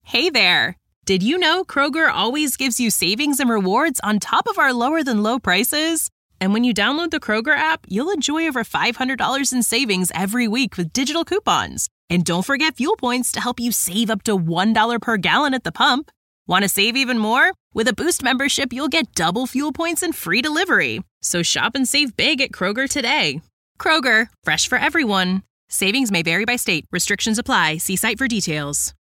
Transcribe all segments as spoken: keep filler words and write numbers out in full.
Hey there! Did you know Kroger always gives you savings and rewards on top of our lower-than-low prices? And when you download the Kroger app, you'll enjoy over five hundred dollars in savings every week with digital coupons. And don't forget fuel points to help you save up to one dollar per gallon at the pump. Want to save even more? With a Boost membership, you'll get double fuel points and free delivery. So shop and save big at Kroger today. Kroger, fresh for everyone. Savings may vary by state. Restrictions apply. See site for details.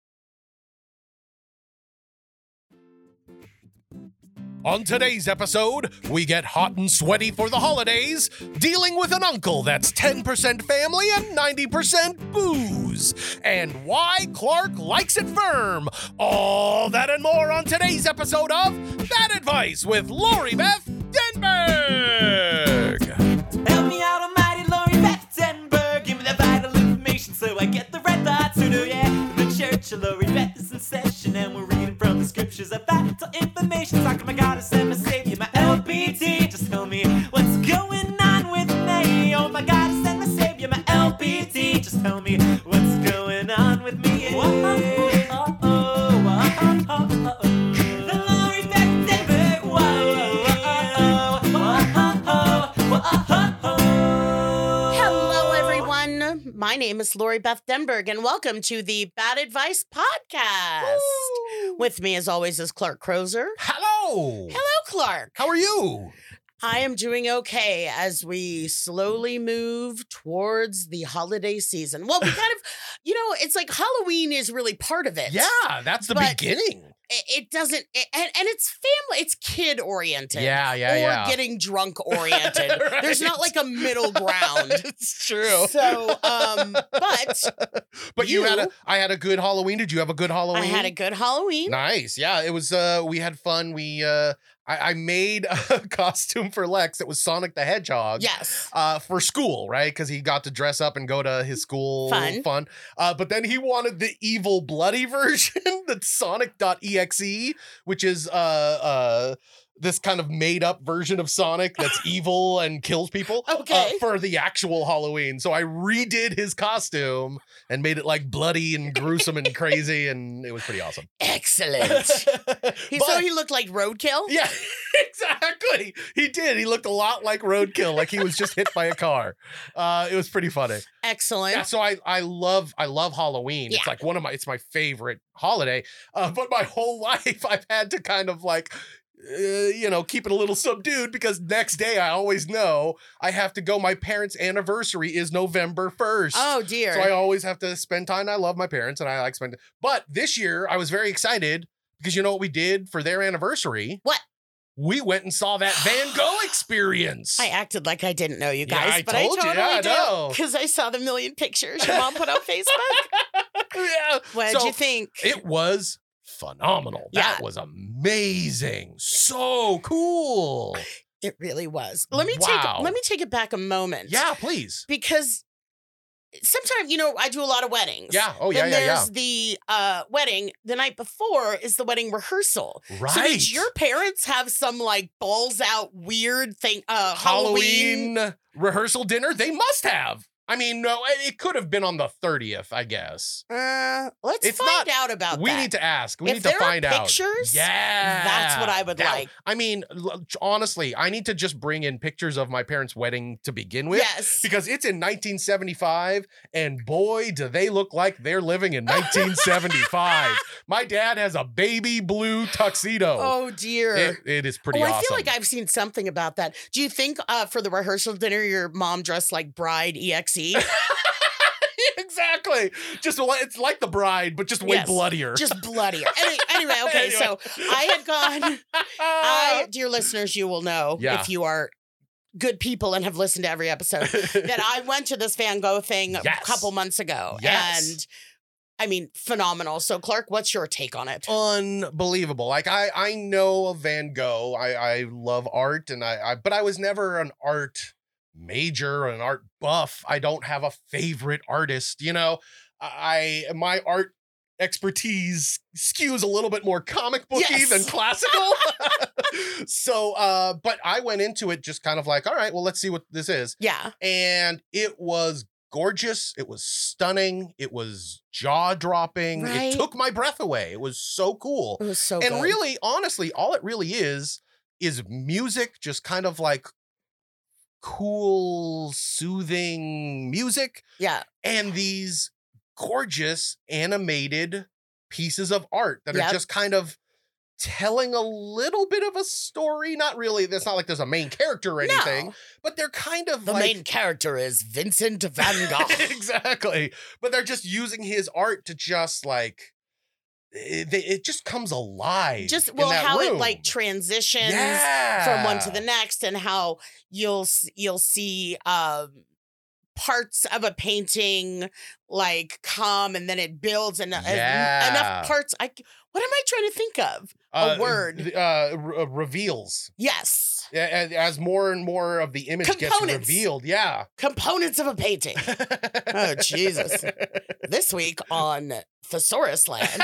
On today's episode, we get hot and sweaty for the holidays, dealing with an uncle that's ten percent family and ninety percent booze, and why Clark likes it firm. All that and more on today's episode of Bad Advice with Lori Beth Denberg. Help me out, almighty Lori Beth Denberg. Give me the vital information so I get the red thoughts to do, yeah. The church of Lori Beth is in session and we're reading from the scriptures of vital information. Talking my goddess and my savior, my L B T. Just tell me what's going on with me. Oh my goddess and my savior, my L B T. Just tell me what's going on with me. Yeah. Whoa, oh, oh, oh, oh, oh, oh. The Lori Beth Denberg. Whoa, oh, oh, oh, oh, oh, oh. Hello, everyone. My name is Lori Beth Denberg, and welcome to the Bad Advice Podcast. Woo. With me, as always, is Clark Crozer. Hello. Hello, Clark. How are you? I am doing okay as we slowly move towards the holiday season. Well, we kind of, you know, it's like Halloween is really part of it. Yeah, that's the But- beginning. It, it doesn't, it, and, and it's family, it's kid oriented. Yeah, yeah, or yeah. getting drunk oriented. Right. There's not like a middle ground. It's true. So, um, but But you, you- had a, I had a good Halloween. Did you have a good Halloween? I had a good Halloween. Nice. Yeah, it was, uh, we had fun. We, uh, I, I made a costume for Lex that was Sonic the Hedgehog. Yes. Uh, for school, right? Because he got to dress up and go to his school Fun. fun. Uh, but then he wanted the evil, bloody version, that's Sonic dot E X E, which is uh uh this kind of made up version of Sonic that's evil and kills people. Okay. uh, for the actual Halloween. So I redid his costume and made it like bloody and gruesome and crazy, and it was pretty awesome. Excellent. He, so But- he looked like roadkill? Yeah, exactly. He did. He looked a lot like Roadkill, like he was just hit by a car. Uh, it was pretty funny. Excellent. Yeah, so I I love I love Halloween. It's Yeah. like one of my it's my favorite holiday. Uh, but my whole life I've had to kind of like uh, you know, keep it a little subdued because next day I always know I have to go. My parents' anniversary is November first. Oh, dear. So I always have to spend time. I love my parents and I like spend. But this year I was very excited because you know what we did for their anniversary? What? We went and saw that Van Gogh experience. I acted like I didn't know you Yeah, guys, I but told you. I Yeah, I totally know. do. Because I saw the million pictures your mom put on Facebook. Yeah. What did So, you think? It was phenomenal. That Yeah. was amazing. So cool. It really was. Let me Wow. take let me take it back a moment. Yeah, please. Because sometimes, you know, I do a lot of weddings. Yeah. Oh, yeah, Then yeah, yeah. there's the uh, wedding. The night before is the wedding rehearsal. Right. So did your parents have some like balls out weird thing? Uh, Halloween. Halloween rehearsal dinner? They must have. I mean, no, it could have been on the thirtieth, I guess. Uh, let's It's find not- out about We that. need to ask. We If need to there are find out. pictures, Yeah. that's what I would Yeah. like. I mean, l- honestly, I need to just bring in pictures of my parents' wedding to begin with. Yes. Because it's in nineteen seventy-five, and boy, do they look like they're living in nineteen seventy-five. My dad has a baby blue tuxedo. Oh dear. It, it is pretty oh, awesome. I feel like I've seen something about that. Do you think uh, for the rehearsal dinner, your mom dressed like Bride E X E? Exactly. Just li- it's like the bride, but just way Yes. bloodier. Just bloodier. Any, anyway, okay, Anyway. so I had gone. I, dear listeners, you will know Yeah. if you are good people and have listened to every episode that I went to this Van Gogh thing Yes. a couple months ago, Yes. and I mean, phenomenal. So, Clark, what's your take on it? Unbelievable. Like I, I know of Van Gogh. I, I love art, and I, I, but I was never an art major, an art buff. I don't have a favorite artist. You know, I my art expertise skews a little bit more comic booky Yes. than classical. So, uh, but I went into it just kind of like, all right, well, let's see what this is, Yeah. and it was gorgeous. It was stunning. It was jaw-dropping. Right? It took my breath away. It was so cool. It was so And good. really, honestly, all it really is, is music, just kind of like cool, soothing music, Yeah. and these gorgeous animated pieces of art that Yep. are just kind of telling a little bit of a story. Not really, it's not like there's a main character or anything, No. but they're kind of The like main character is Vincent Van Gogh. exactly. But they're just using his art to just like it, they- it just comes alive. Just in well, that how room. it like transitions yeah. from one to the next, and how you'll s- you'll see um parts of a painting like come and then it builds and uh, Yeah. enough parts. I c- what am I trying to think of? A word. th- Uh, re- reveals. Yes, Yeah, as, as more and more of the image gets Components. revealed. Yeah. components of a painting. Oh, Jesus. This week on Thesaurus Land.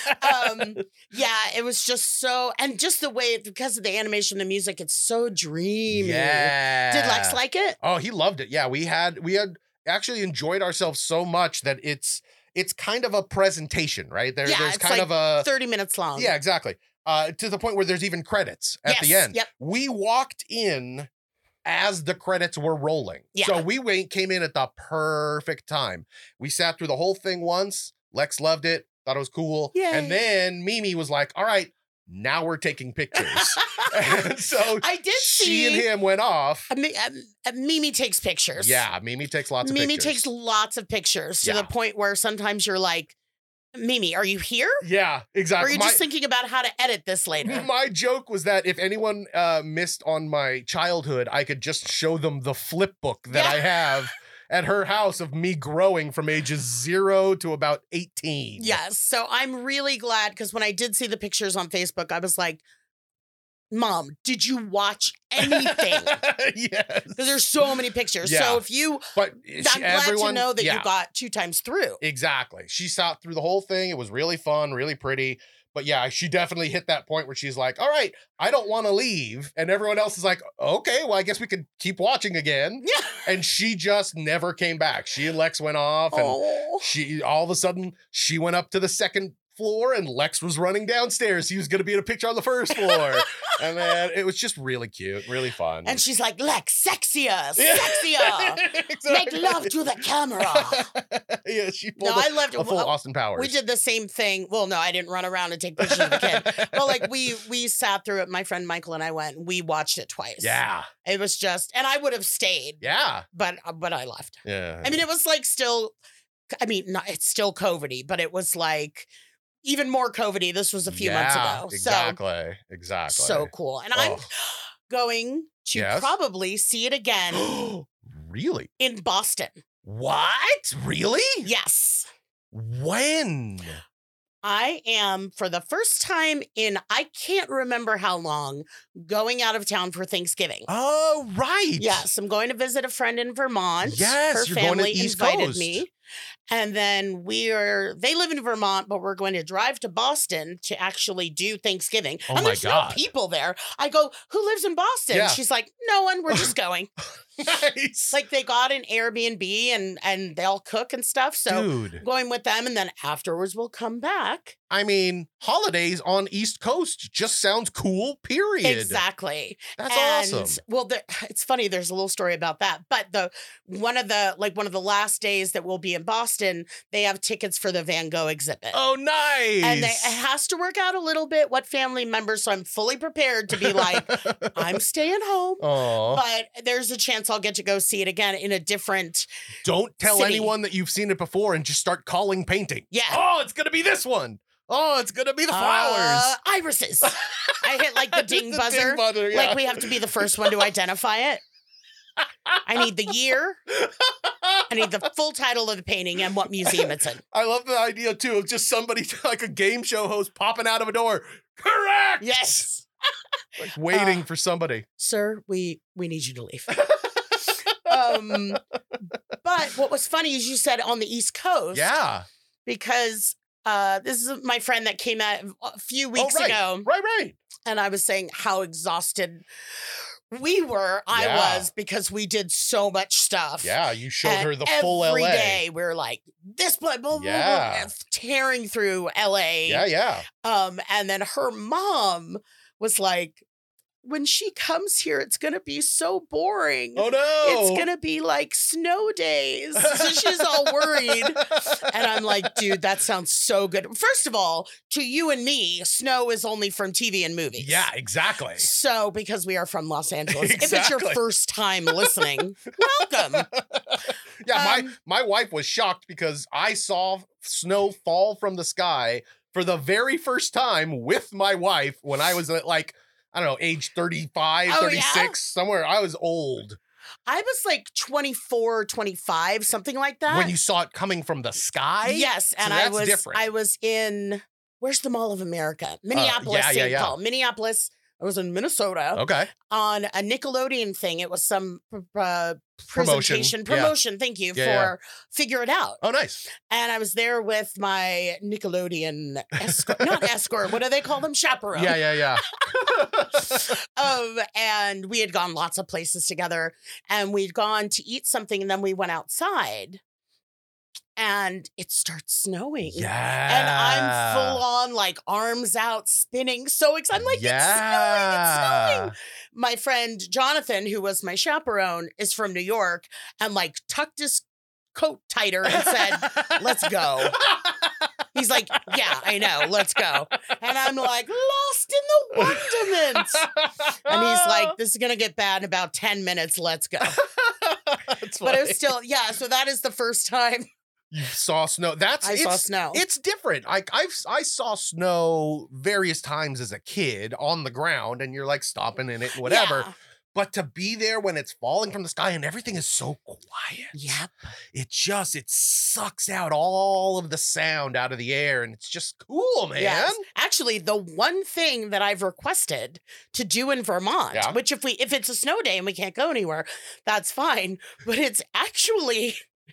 um yeah, it was just so, and just the way, because of the animation, the music, it's so dreamy. Yeah. Did Lex like it? Oh, he loved it. Yeah, we had we had actually enjoyed ourselves so much that it's it's kind of a presentation, right? There, Yeah, there's it's kind like of a thirty minutes long. yeah, exactly. Uh, to the point where there's even credits at the Yes, end. yep. We walked in as the credits were rolling. Yeah. So we wait, came in at the perfect time. We sat through the whole thing once. Lex loved it, thought it was cool. Yay. And then Mimi was like, all right, now we're taking pictures. And so I did she see and him went off. Uh, Mi- uh, uh, Mimi takes pictures. Yeah, Mimi takes lots of Mimi pictures. takes lots of pictures to Yeah. the point where sometimes you're like, Mimi, are you here? Yeah, Or exactly. are you My- just thinking about how to edit this later? My joke was that if anyone uh, missed on my childhood, I could just show them the flip book that Yeah. I have at her house of me growing from ages zero to about eighteen. Yes. So I'm really glad, because when I did see the pictures on Facebook, I was like, Mom, did you watch anything? Yes. Because there's so many pictures. Yeah. So if you, But I'm she- glad everyone, to know that yeah, you got two times through. exactly. She sat through the whole thing. It was really fun, really pretty. But yeah, she definitely hit that point where she's like, all right, I don't want to leave. And everyone else is like, okay, well, I guess we could keep watching again. Yeah. And she just never came back. She and Lex went off, and Oh. she all of a sudden she went up to the second floor, and Lex was running downstairs. He was going to be in a picture on the first floor. And then it was just really cute, really fun. And she's like, Lex, sexier, Yeah. sexier. Make Exactly. love to the camera. Yeah, she No, pulled I a, loved a it. full Well, Austin Powers. We did the same thing. Well, no, I didn't run around and take pictures of the kid. But like we we sat through it. My friend Michael and I went. And we watched it twice. Yeah, It was just, and I would have stayed, yeah, but but I left. yeah. I mean, it was like still, I mean, not, it's still COVIDy, but it was like even more COVIDy. This was a few months Yeah, ago. Exactly, exactly. So so cool. And I'm Oh. going to Yes? probably see it again Really? in Boston. What? Really? Yes. When? I am, for the first time in I can't remember how long, going out of town for Thanksgiving. Oh, right. Yes, I'm going to visit a friend in Vermont. Yes, her you're going to family the East invited Coast. me, and then we are. They live in Vermont, but we're going to drive to Boston to actually do Thanksgiving. Oh and my there's God. no people there. I go, who lives in Boston? Yeah. She's like, no one. We're just going. Nice. Like they got an Airbnb and and they'll cook and stuff. So Dude. I'm going with them, and then afterwards we'll come back. I mean, holidays on East Coast just sounds cool, period. Exactly. That's and, awesome. Well, there, it's funny. There's a little story about that. But the one of the like one of the last days that we'll be in Boston, they have tickets for the Van Gogh exhibit. Oh, nice. And they, it has to work out a little bit what family members. So I'm fully prepared to be like, I'm staying home. Aw. But there's a chance I'll get to go see it again in a different. Don't tell city. anyone that you've seen it before and just start calling painting. Yeah. Oh, it's going to be this one. Oh, it's going to be the flowers. Uh, irises. I hit like the ding The buzzer. ding buzzer, yeah. Like we have to be the first one to identify it. I need the year. I need the full title of the painting and what museum it's in. I love the idea, too, of just somebody like a game show host popping out of a door. Correct. Yes. Like waiting Uh, for somebody. Sir, we we need you to leave. um but what was funny is you said on the East Coast. Yeah. Because uh this is my friend that came out a few weeks oh, right. ago. Right, right. And I was saying how exhausted We were. I Yeah. was because we did so much stuff. Yeah, you showed And her the full L A. Every day we were like, this place, blah, blah, Yeah. blah, blah, tearing through L A. Yeah, yeah. Um, and then her mom was like, when she comes here, it's going to be so boring. Oh, no. It's going to be like snow days. So she's all worried. And I'm like, dude, that sounds so good. First of all, to you and me, snow is only from T V and movies. Yeah, exactly. So, because we are from Los Angeles, if it's Exactly. your first time listening, welcome. Yeah, my, Um, my wife was shocked because I saw snow fall from the sky for the very first time with my wife when I was at like, I don't know, age thirty-five, Oh, thirty-six, yeah? somewhere. I was old I was like twenty-four, twenty-five, something like that. when you saw it coming from the sky. Yes, and So I that's was different. I was in where's the Mall of America? Minneapolis, yeah, yeah, Saint yeah. Paul. Minneapolis. I was in Minnesota Okay. on a Nickelodeon thing. It was some uh, Promotion, presentation, yeah. promotion. Thank you Yeah, for yeah. Figure It Out. Oh, nice. And I was there with my Nickelodeon escort, not escort. What do they call them? Chaperone. Yeah, yeah, yeah. Um, and we had gone lots of places together, and we'd gone to eat something, and then we went outside, and it starts snowing. Yeah. And I'm full on, like, arms out, spinning, so excited. I'm like, it's snowing, it's snowing. My friend Jonathan, who was my chaperone, is from New York, and like tucked his coat tighter and said, let's go. He's like, yeah, I know, let's go. And I'm like, lost in the wonderment. And he's like, this is going to get bad in about ten minutes. Let's go. That's But it was funny. still, yeah. So that is the first time You saw snow. That's I it's, saw snow. It's different. I I've I saw snow various times as a kid on the ground, and you're like stomping in it, and whatever. Yeah. But to be there when it's falling from the sky and everything is so quiet. Yep. It just it sucks out all of the sound out of the air, and it's just cool, man. Yes. Actually, the one thing that I've requested to do in Vermont, Yeah. which if we if it's a snow day and we can't go anywhere, that's fine. But it's actually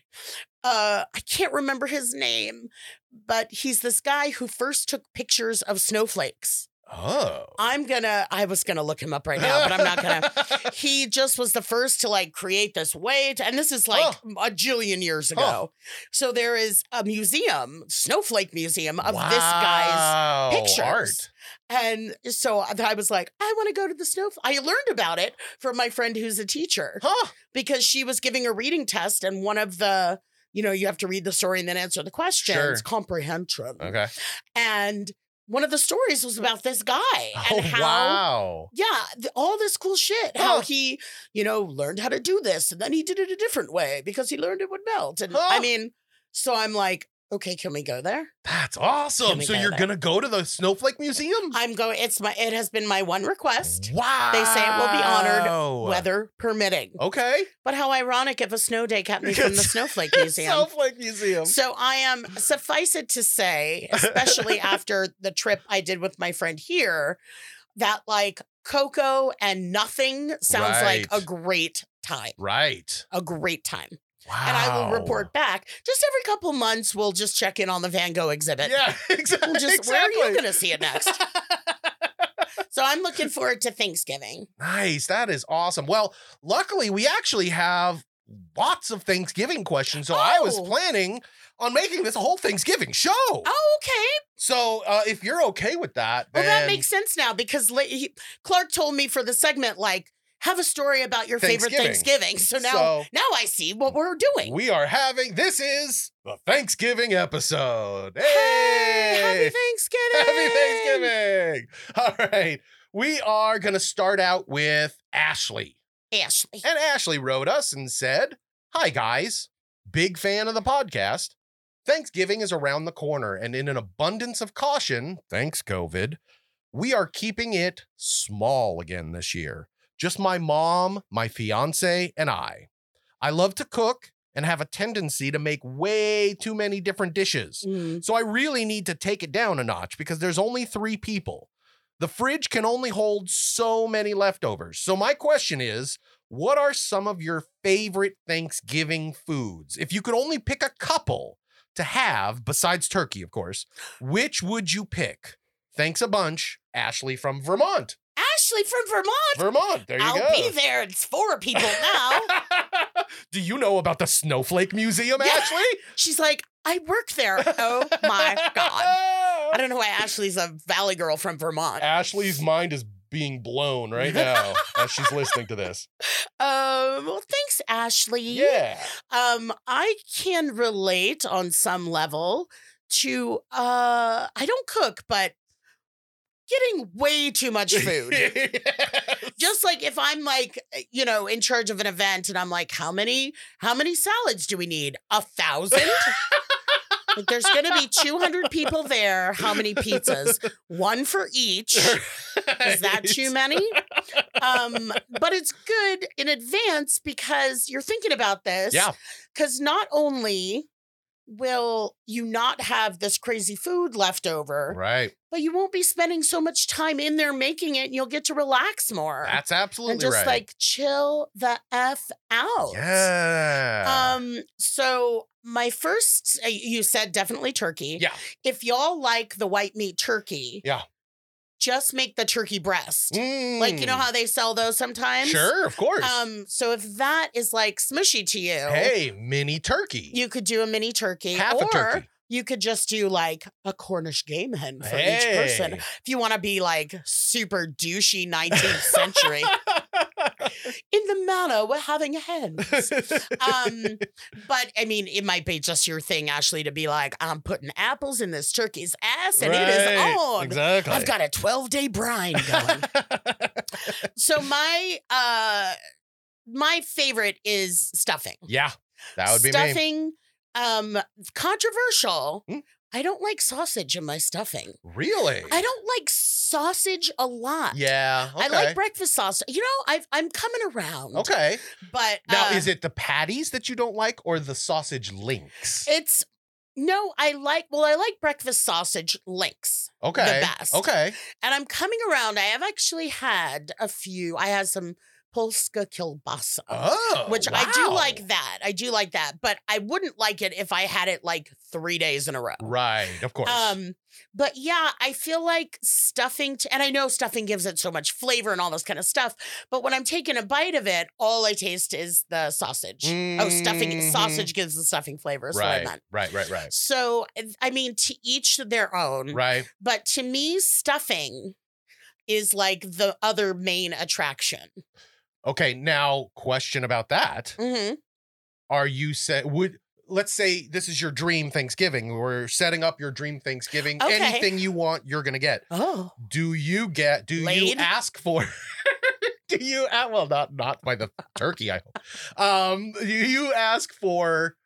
uh I can't remember his name, but he's this guy who first took pictures of snowflakes. Oh. I'm gonna I was gonna look him up right now, but I'm not gonna. He just was the first to like create this way to, and this is like a jillion years ago. Huh. So there is a museum, Snowflake Museum, of wow. this guy's pictures. Art. And so I was like, I want to go to the snow. I learned about it from my friend who's a teacher Huh. because she was giving a reading test, and one of the, you know, you have to read the story and then answer the questions, Sure. comprehension. Okay. And one of the stories was about this guy Oh, and how, wow. yeah, th- all this cool shit. How Huh. he, you know, learned how to do this, and then he did it a different way because he learned it would melt. And Huh. I mean, so I'm like, okay, can we go there? That's Can awesome. we So go you're there? gonna go to the Snowflake Museum? I'm going. It's my. It has been my one request. Wow. They say it will be honored, weather permitting. Okay. But how ironic if a snow day kept me from the Snowflake Museum. Snowflake Museum. So I am, suffice it to say, especially after the trip I did with my friend here, that like Coco and nothing sounds like Right. a great time. Right. A great time. Wow. And I will report back. Just every couple months, we'll just check in on the Van Gogh exhibit. Yeah, exactly. We'll just, where are you exactly. going to see it next? So I'm looking forward to Thanksgiving. Nice. That is awesome. Well, luckily, we actually have lots of Thanksgiving questions. So I was Oh. planning on making this a whole Thanksgiving show. Oh, okay. So uh, if you're okay with that, Well, then that makes sense now because la- he, Clark told me for the segment, like, have a story about your favorite Thanksgiving. Thanksgiving. So now, So- now I see what we're doing. we are having, this is the Thanksgiving episode. Hey, happy Hey! Thanksgiving! Happy Thanksgiving. All right. We are going to start out with Ashley. Ashley. And Ashley wrote us and said, hi, guys. Big fan of the podcast. Thanksgiving is around the corner, and in an abundance of caution, thanks COVID, we are keeping it small again this year. Just my mom, my fiance, and I. I love to cook and have a tendency to make way too many different dishes. Mm. So I really need to take it down a notch because there's only three people. The fridge can only hold so many leftovers. So my question is, what are some of your favorite Thanksgiving foods? If you could only pick a couple to have, besides turkey, of course, which would you pick? Thanks a bunch, Ashley from Vermont. Ashley from Vermont. Vermont. There you I'll go. be there. It's four people now. Do you know about the Snowflake Museum, Yeah. Ashley? She's like, I work there. Oh my God. I don't know why Ashley's a Valley girl from Vermont. Ashley's mind is being blown right now as she's listening to this. Um, well, thanks, Ashley. Yeah. Um, I can relate on some level to uh I don't cook, but getting way too much food. Just like if I'm like, you know, in charge of an event and I'm like, how many, how many salads do we need? A thousand? Like, there's going to be two hundred people there. How many pizzas? One for each. Is that too many? Um, but it's good in advance because you're thinking about this. Yeah. Because not only will you not have this crazy food left over, Right. but you won't be spending so much time in there making it and you'll get to relax more. That's absolutely and just right. like chill the F out. Yeah. Um, so my first, uh, you said definitely turkey. Yeah. If y'all like the white meat turkey, Yeah. just make the turkey breast. Like, you know Mm. how they sell those sometimes? Sure, of course. Um, so if that is like smushy to you, hey, mini turkey. you could do a mini turkey. Half or a turkey. you could just do like a Cornish game hen for Hey. each person. If you want to be like super douchey nineteenth century. In the manor, we're having hens. Um, but I mean, it might be just your thing, Ashley, to be like, I'm putting apples in this turkey's ass and it is Right, on. Exactly. I've got a twelve day brine going. So my uh my favorite is stuffing. Yeah, that would be me. Stuffing, um, controversial. Hmm? I don't like sausage in my stuffing. Really? I don't like sausage a lot. Yeah. Okay. I like breakfast sausage. You know, I've, I'm coming around. Okay. But Now, uh, is it the patties that you don't like or the sausage links? It's no, I like. Well, I like breakfast sausage links. Okay. The best. Okay. And I'm coming around. I have actually had a few. I had some Polska kielbasa. Oh, Which I do wow. like that. I do like that. But I wouldn't like it if I had it like three days in a row. Right. Of course. Um, but yeah, I feel like stuffing, t- and I know stuffing gives it so much flavor and all this kind of stuff. But when I'm taking a bite of it, all I taste is the sausage. Oh, stuffing, Mhm. sausage gives the stuffing flavor. Is what I right. meant. Right. Right. Right. So, I mean, to each their own. Right. But to me, stuffing is like the other main attraction. Okay. Now, question about that. Mm-hmm. Are you say would let's say this is your dream Thanksgiving. We're setting up your dream Thanksgiving. Okay. Anything you want, you're gonna get. Oh. Do you get? Do you Laid? ask for? do you? a- Well, not not by the turkey. I hope. Um, do you ask for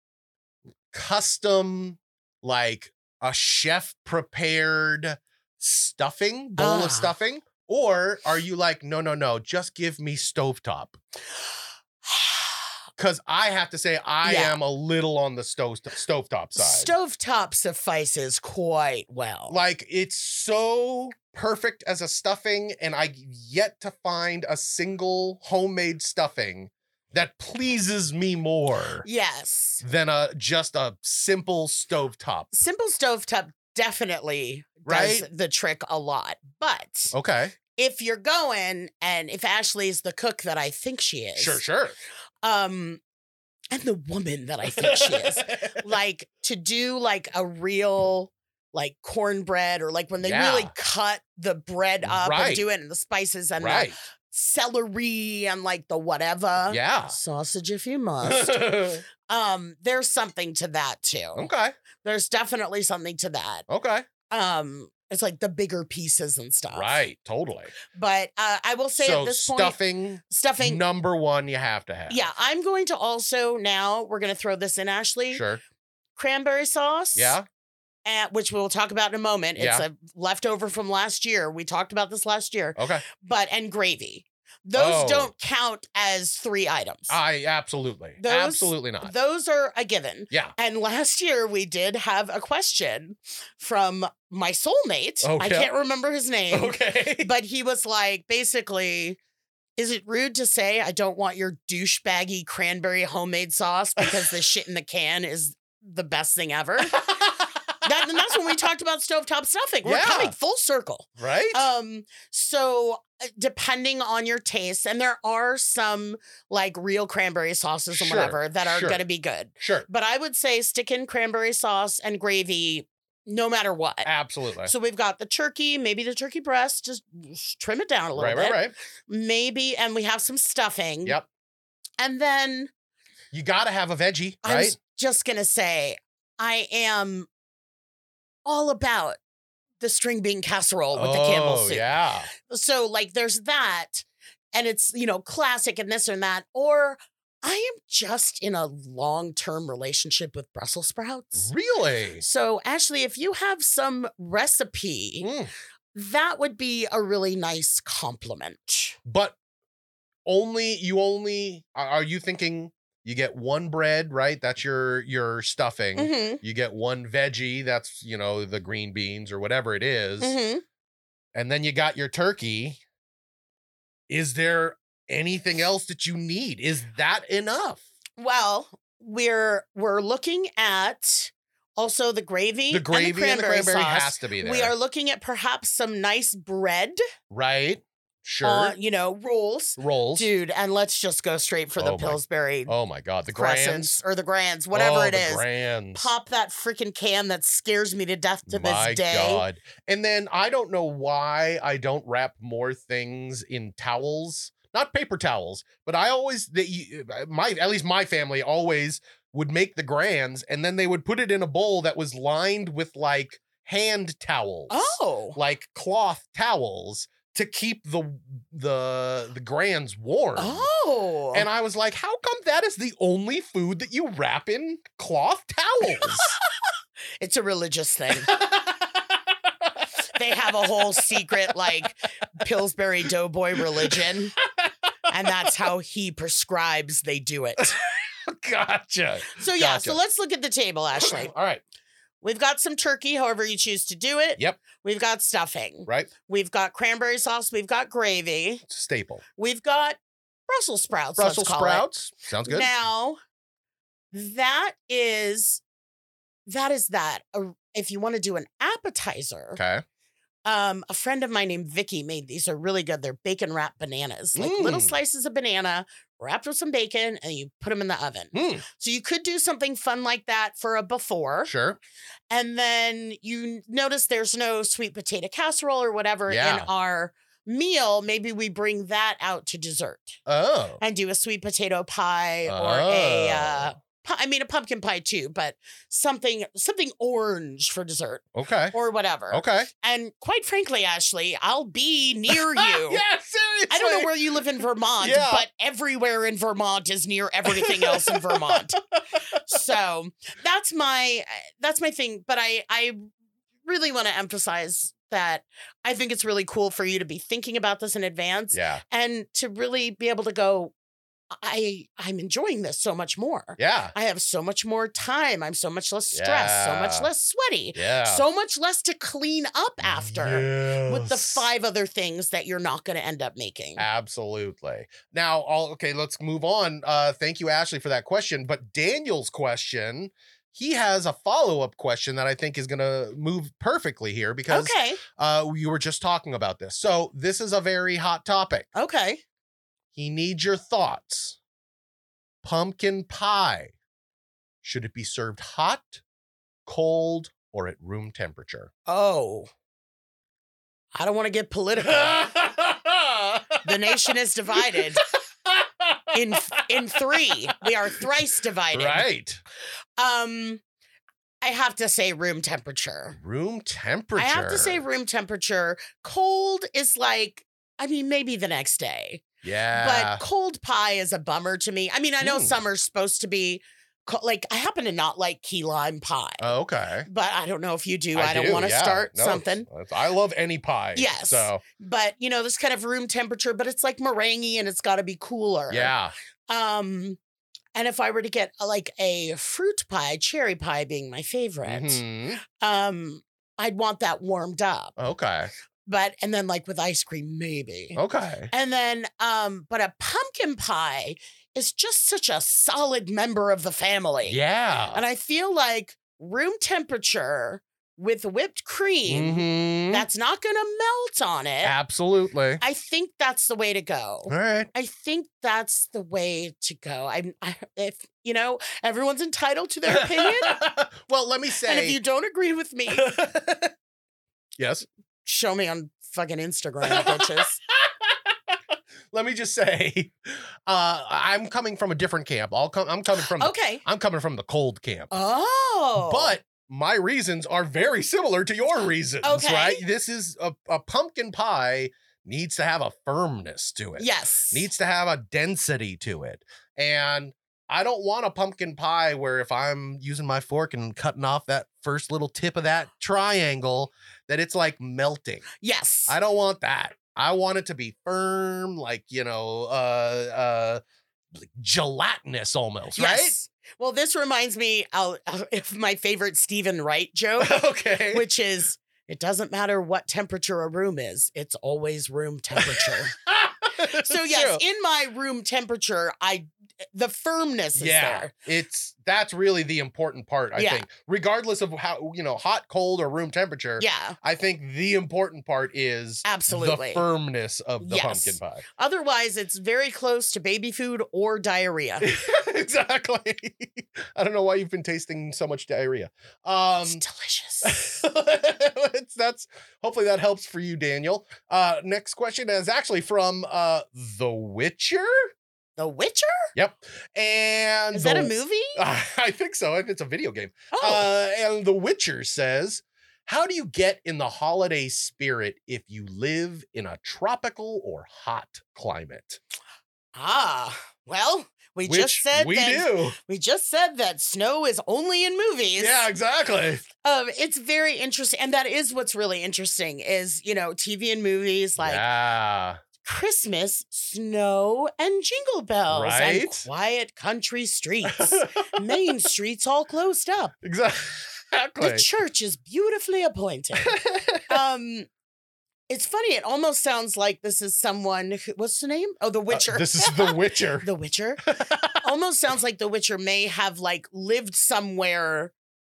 custom, like a chef prepared stuffing bowl Ah. of stuffing, or are you like, no, no, no, just give me stovetop? Because I have to say, I Yeah. am a little on the stove stovetop side. Stovetop suffices quite well. Like, it's so perfect as a stuffing, and I yet to find a single homemade stuffing that pleases me more Yes. than a just a simple stovetop. Simple stovetop definitely Right? does the trick a lot. But Okay. if you're going, and if Ashley's the cook that I think she is, Sure, sure. um, and the woman that I think she is, like to do like a real like cornbread, or like when they Yeah. really cut the bread up Right. and do it and the spices and Right. the celery and like the whatever. Yeah. Sausage if you must. um, there's something to that too. Okay. There's definitely something to that. Okay. Um, it's like the bigger pieces and stuff. Right. Totally. But uh, I will say so at this point, stuffing, stuffing. number one, you have to have. Yeah, I'm going to also now, we're going to throw this in, Ashley. Sure. Cranberry sauce. Yeah. And, which we will talk about in a moment. It's Yeah. a leftover from last year. We talked about this last year. Okay. But, and gravy. Those Oh. don't count as three items. I absolutely, Those- absolutely not. Those are a given. Yeah. And last year we did have a question from my soulmate. I Okay. can't remember his name. Okay. But he was like, basically, is it rude to say I don't want your douchebaggy cranberry homemade sauce because the shit in the can is the best thing ever? that, and that's when we talked about stovetop stuffing. We're Yeah. coming full circle. Right? Um, so uh, depending on your taste, and there are some like real cranberry sauces and Sure, whatever that are sure. going to be good. Sure. But I would say stick in cranberry sauce and gravy no matter what. Absolutely. So we've got the turkey, maybe the turkey breast, just trim it down a little Right, bit. right, right. Maybe, and we have some stuffing. Yep. And then You got to have a veggie, I right? was just going to say, I am all about the string bean casserole with the Campbell Oh, soup. yeah. So like there's that, and it's, you know, classic and this and that. Or I am just in a long-term relationship with Brussels sprouts. Really? So Ashley, if you have some recipe, Mm. that would be a really nice compliment. But only, you only, are are you thinking you get one bread, right? That's your, your stuffing. Mm-hmm. You get one veggie. That's, you know, the green beans or whatever it is. Mm-hmm. And then you got your turkey. Is there anything else that you need? Is that enough? Well, we're we're looking at also the gravy, The gravy and the cranberry, and the cranberry sauce. has to be there. We are looking at perhaps some nice bread, right. Sure. uh, you know, rolls, Rolls. dude. And let's just go straight for the Oh my- Pillsbury Oh my God. The crescents grands. or the grands, whatever oh, it the is. Grands. Pop that freaking can that scares me to death to My this day. God. And then I don't know why I don't wrap more things in towels, not paper towels, but I always, the, you- my, at least my family always would make the grands and then they would put it in a bowl that was lined with like hand towels. Oh, Like cloth towels to keep the, the, the grands warm. oh, And I was like, how come that is the only food that you wrap in cloth towels? it's a religious thing. They have a whole secret like Pillsbury Doughboy religion, and that's how he prescribes they do it. Gotcha. So yeah, Gotcha. so let's look at the table, Ashley. All right. We've got some turkey, however you choose to do it. Yep. We've got stuffing. Right. We've got cranberry sauce. We've got gravy. Staple. We've got Brussels sprouts. Brussels let's call sprouts. Sounds It. good. Now, that is that is that. Uh, If you want to do an appetizer, Okay. um, a friend of mine named Vicky made these. Are really good. They're bacon wrapped bananas, like little Mm. slices of banana wrapped with some bacon, and you put them in the oven. Hmm. So you could do something fun like that for a before. Sure. And then you notice there's no sweet potato casserole or whatever Yeah. in our meal. Maybe we bring that out to dessert Oh. and do a sweet potato pie or a, uh, pu- I mean, a pumpkin pie too, but something, something orange for dessert Okay. or whatever. Okay. And quite frankly, Ashley, I'll be near you. Yeah, seriously. I don't know where you live in Vermont, Yeah. but everywhere in Vermont is near everything else in Vermont. So that's my that's my thing. But I I really want to emphasize that I think it's really cool for you to be thinking about this in advance Yeah. and to really be able to go, I I'm enjoying this so much more. Yeah. I have so much more time. I'm so much less stressed, so much Yeah. less sweaty, Yeah. so much less to clean up after with the Yes. five other things that you're not going to end up making. Absolutely. Now, all okay, let's move on. Uh, thank you, Ashley, for that question. But Daniel's question, he has a follow-up question that I think is gonna move perfectly here because Okay. uh you were just talking about this. So this is a very hot topic. Okay. He needs your thoughts. Pumpkin pie. Should it be served hot, cold, or at room temperature? Oh. I don't want to get political. The nation is divided in in three. We are thrice divided. Right. Um I have to say room temperature. Room temperature. I have to say room temperature. Cold is like, I mean, maybe the next day. Yeah. But cold pie is a bummer to me. I mean, I know Hmm. summer's supposed to be co- like, I happen to not like key lime pie. Oh, okay. But I don't know if you do. I, don't do, want to yeah. start No, something. it's- it's- I love any pie. Yes. So, But, you know, this kind of room temperature, but it's like meringue and it's got to be cooler. yeah. Um, and if I were to get uh, like a fruit pie, cherry pie being my favorite, Mhm. um, I'd want that warmed up. Okay. But, and then like with ice cream, maybe. Okay. And then, um, but a pumpkin pie is just such a solid member of the family. Yeah. And I feel like room temperature with whipped cream Mhm. that's not going to melt on it. Absolutely. I think that's the way to go. All right. I think that's the way to go. I'm, I, if you know, everyone's entitled to their opinion, Well, let me say. and if you don't agree with me, Yes. show me on fucking Instagram, bitches. Let me just say, uh, I'm coming from a different camp. I'll come. I'm coming from. The, Okay. I'm coming from the cold camp. Oh, But my reasons are very similar to your reasons, Okay. right? This is a, a pumpkin pie needs to have a firmness to it. yes, Needs to have a density to it. And I don't want a pumpkin pie where if I'm using my fork and cutting off that first little tip of that triangle, that it's like melting. yes. I don't want that. I want it to be firm, like, you know, uh, uh, like gelatinous almost, Yes. Well, this reminds me of of my favorite Stephen Wright joke, right? Okay. which is, it doesn't matter what temperature a room is, it's always room temperature. So yes, True. in my room temperature, I the firmness is yeah, there. it's that's really the important part, I Yeah. think. Regardless of how, you know, hot, cold, or room temperature, Yeah, I think the important part is absolutely. the firmness of the Yes. pumpkin pie. Otherwise, it's very close to baby food or diarrhea. Exactly. I don't know why you've been tasting so much diarrhea. Um, It's delicious. it's, that's hopefully that helps for you, Daniel. Uh, next question is actually from uh, The Witcher. The Witcher? Yep. And Is the- that a movie? I think so. It's a video game. Oh, Uh, and The Witcher says, how do you get in the holiday spirit if you live in a tropical or hot climate? ah, well, we Which just said we that do. we just said that snow is only in movies. Yeah, exactly. Um, it's very interesting, and that is what's really interesting is, you know, T V and movies like yeah. Christmas, snow, and jingle bells, and Right? quiet country streets, main streets all closed up. Exactly. The church is beautifully appointed. um, it's funny. It almost sounds like this is someone. Who, what's the name? Oh, The Witcher. Uh, this is The Witcher. The Witcher. Almost sounds like The Witcher may have like lived somewhere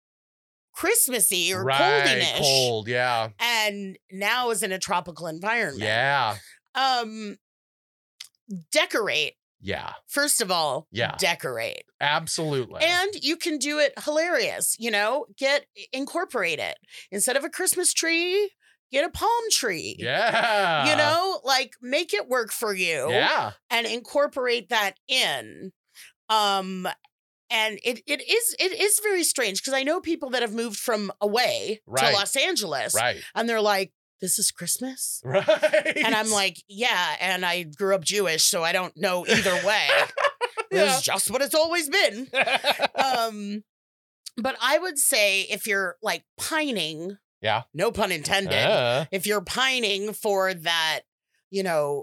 Christmassy or right. coldinish, Cold. Yeah. and now is in a tropical environment. Yeah. Um, decorate. Yeah. First of all, Yeah. decorate. Absolutely. And you can do it hilarious, you know, get incorporate it. Instead of a Christmas tree, get a palm tree. yeah. You know, like make it work for you Yeah. and incorporate that in. Um and it it is it is very strange because I know people that have moved from away Right. to Los Angeles Right. and they're like, this is Christmas? Right. And I'm like, yeah, and I grew up Jewish, so I don't know either way. This Yeah. is just what it's always been. Um, but I would say if you're like pining, Yeah. no pun intended, Uh, if you're pining for that, you know,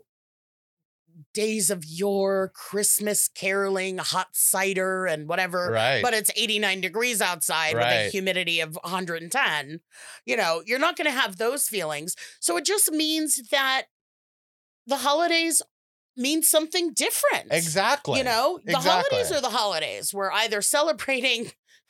days of yore, Christmas caroling, hot cider, and whatever. right. But it's eighty-nine degrees outside with a Right. humidity of one hundred ten. You know, you're not going to have those feelings. So it just means that the holidays mean something different. exactly. You know, the Exactly. holidays are the holidays. We're either celebrating.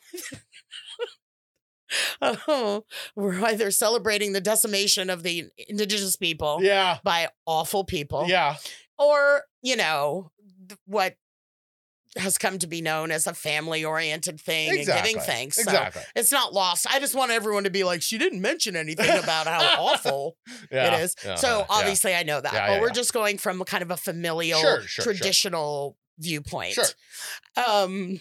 Oh, we're either celebrating the decimation of the indigenous people Yeah. by awful people, Yeah. or, you know, th- what has come to be known as a family oriented thing Exactly. and giving thanks. So Exactly. it's not lost. I just want everyone to be like, she didn't mention anything about how awful Yeah. it is. Yeah. So Yeah. obviously I know that, Yeah, but yeah, we're yeah. just going from kind of a familial, Sure, sure, sure. traditional viewpoint. Sure. Um,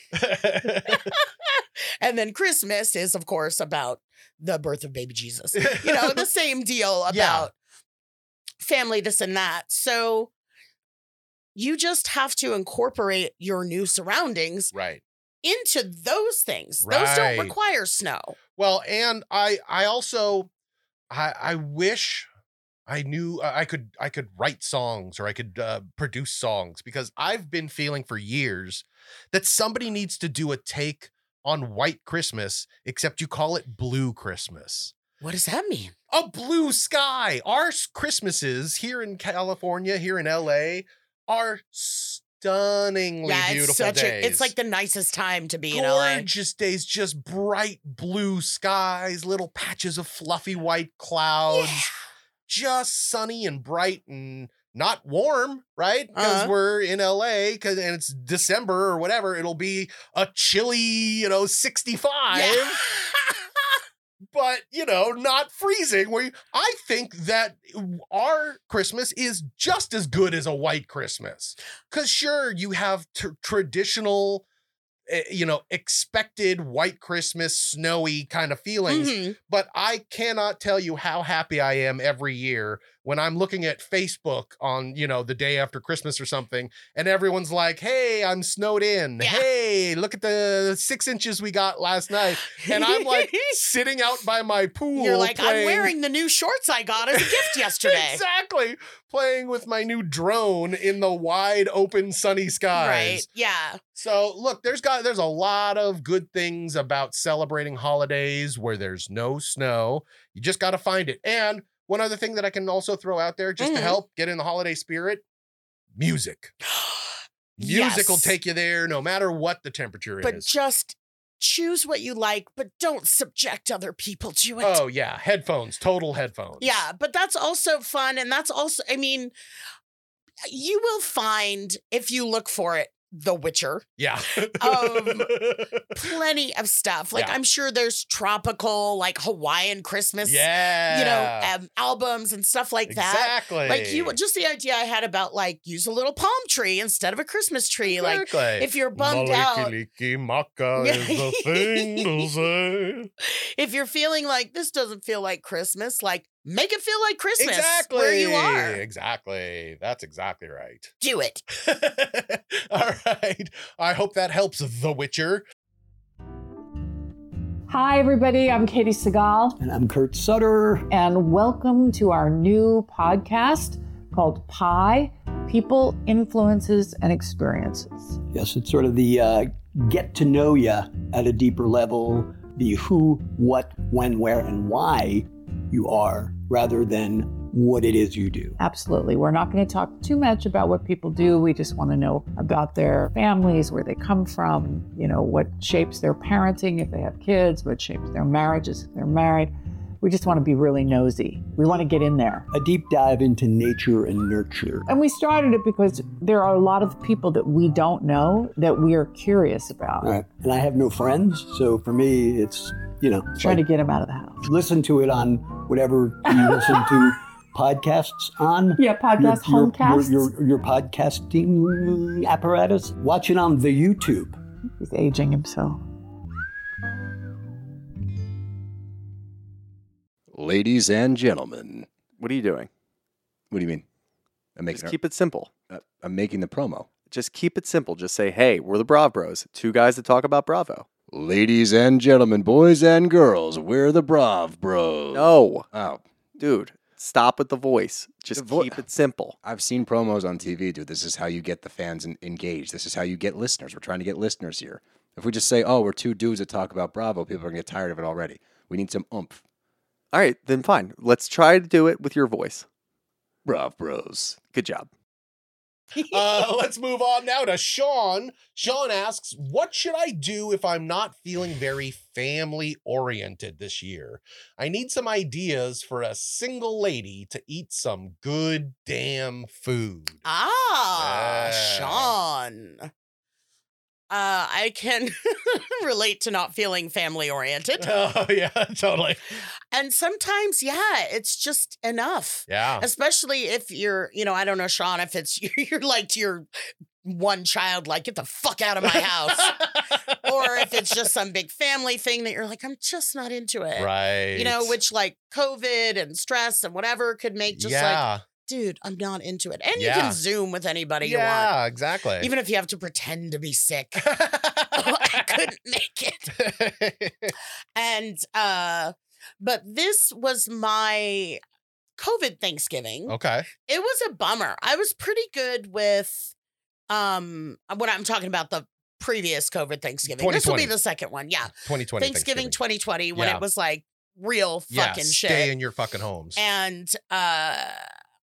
and then Christmas is, of course, about the birth of baby Jesus. You know, the same deal about Yeah. family, this and that. So you just have to incorporate your new surroundings right. into those things. Those don't Right. require snow. Well, and I I also I I wish I knew uh, I could I could write songs or I could uh, produce songs because I've been feeling for years that somebody needs to do a take on White Christmas, except you call it Blue Christmas. What does that mean? A blue sky. Our s- Christmases here in California, here in L A, are stunningly Yeah, beautiful it's such days. a, it's like the nicest time to be in L A. Gorgeous days, just bright blue skies, little patches of fluffy white clouds, Yeah. just sunny and bright and not warm, right? Because Uh-huh. we're in L A, cause and it's December or whatever. It'll be a chilly, you know, sixty-five. Yeah. But, you know, not freezing. We, I think that our Christmas is just as good as a white Christmas. Because sure, you have t- traditional, uh, you know, expected white Christmas, snowy kind of feelings. Mhm. But I cannot tell you how happy I am every year when I'm looking at Facebook on, you know, the day after Christmas or something, and everyone's like, hey, I'm snowed in. Yeah. Hey, look at the six inches we got last night. And I'm like sitting out by my pool. You're like, playing... I'm wearing the new shorts I got as a gift yesterday. Exactly. Playing with my new drone in the wide open sunny skies. Right. Yeah. So look, there's got there's a lot of good things about celebrating holidays where there's no snow. You just got to find it. And one other thing that I can also throw out there just Mhm. to help get in the holiday spirit, music. Music Yes. will take you there no matter what the temperature But is. just choose what you like, but don't subject other people to it. Oh yeah, headphones, total headphones. Yeah, but that's also fun. And that's also, I mean, you will find, if you look for it, The Witcher, Yeah. Um, plenty of stuff. Like, Yeah. I'm sure there's tropical, like Hawaiian Christmas, yeah. you know, um, albums and stuff like that. Exactly. Like, you just the idea I had about like use a little palm tree instead of a Christmas tree. Like, Exactly. if you're bummed out, Maliki maka Yeah. is the thing to say. if you're feeling like this doesn't feel like Christmas, like make it feel like Christmas Exactly. where you are. Exactly. That's exactly right. Do it. All right. I hope that helps, The Witcher. Hi, everybody. I'm Katie Segal, And I'm Kurt Sutter. and welcome to our new podcast called Pi People, Influences, and Experiences. Yes, it's sort of the uh, get to know you at a deeper level, the who, what, when, where, and why you are, rather than what it is you do. Absolutely. We're not going to talk too much about what people do. We just want to know about their families, where they come from, you know, what shapes their parenting if they have kids, what shapes their marriages if they're married. We just want to be really nosy. We want to get in there. A deep dive into nature and nurture. And we started it because there are a lot of people that we don't know that we are curious about. All right. And I have no friends, so for me, it's, you know, Trying like, to get them out of the house. listen to it on whatever you listen to podcasts on. Yeah, podcast, your, homecasts. Your, your, your podcasting apparatus. Watch it on the YouTube. He's aging himself. Ladies and gentlemen, What are you doing? what do you mean? I'm making. Just keep it simple. uh, I'm making the promo. Just keep it simple. Just say, hey, we're the Brav Bros. Two guys that talk about Bravo. Ladies and gentlemen, boys and girls, we're the Brav Bros. No, Oh, dude, stop with the voice. Just The vo- keep it simple. I've seen promos on T V, dude. This is how you get the fans en- engaged. This is how you get listeners. We're trying to get listeners here. If we just say, oh, we're two dudes that talk about Bravo, people are going to get tired of it already. We need some oomph. All right, then fine. Let's try to do it with your voice. Brav Bros. Good job. Uh, let's move on now to Sean. Sean asks, what should I do if I'm not feeling very family oriented this year? I need some ideas for a single lady to eat some good damn food. Ah, Yeah. Sean. Uh, I can relate to not feeling family oriented. Oh, yeah, totally. And sometimes, yeah, it's just enough. Yeah. Especially if you're, you know, I don't know, Sean, if it's you're like to your one child, like, get the fuck out of my house. Or if it's just some big family thing that you're like, I'm just not into it. Right. You know, which like COVID and stress and whatever could make just like, yeah. dude, I'm not into it. And you Yeah. can Zoom with anybody you want. Yeah, exactly. Even if you have to pretend to be sick. I couldn't make it. And uh but this was my COVID Thanksgiving. Okay. It was a bummer. I was pretty good with um when I'm talking about the previous COVID Thanksgiving. This will be twenty twenty. the second one. Yeah. twenty twenty Thanksgiving, twenty twenty when Yeah. it was like real Yeah, fucking stay shit. in your fucking homes. And uh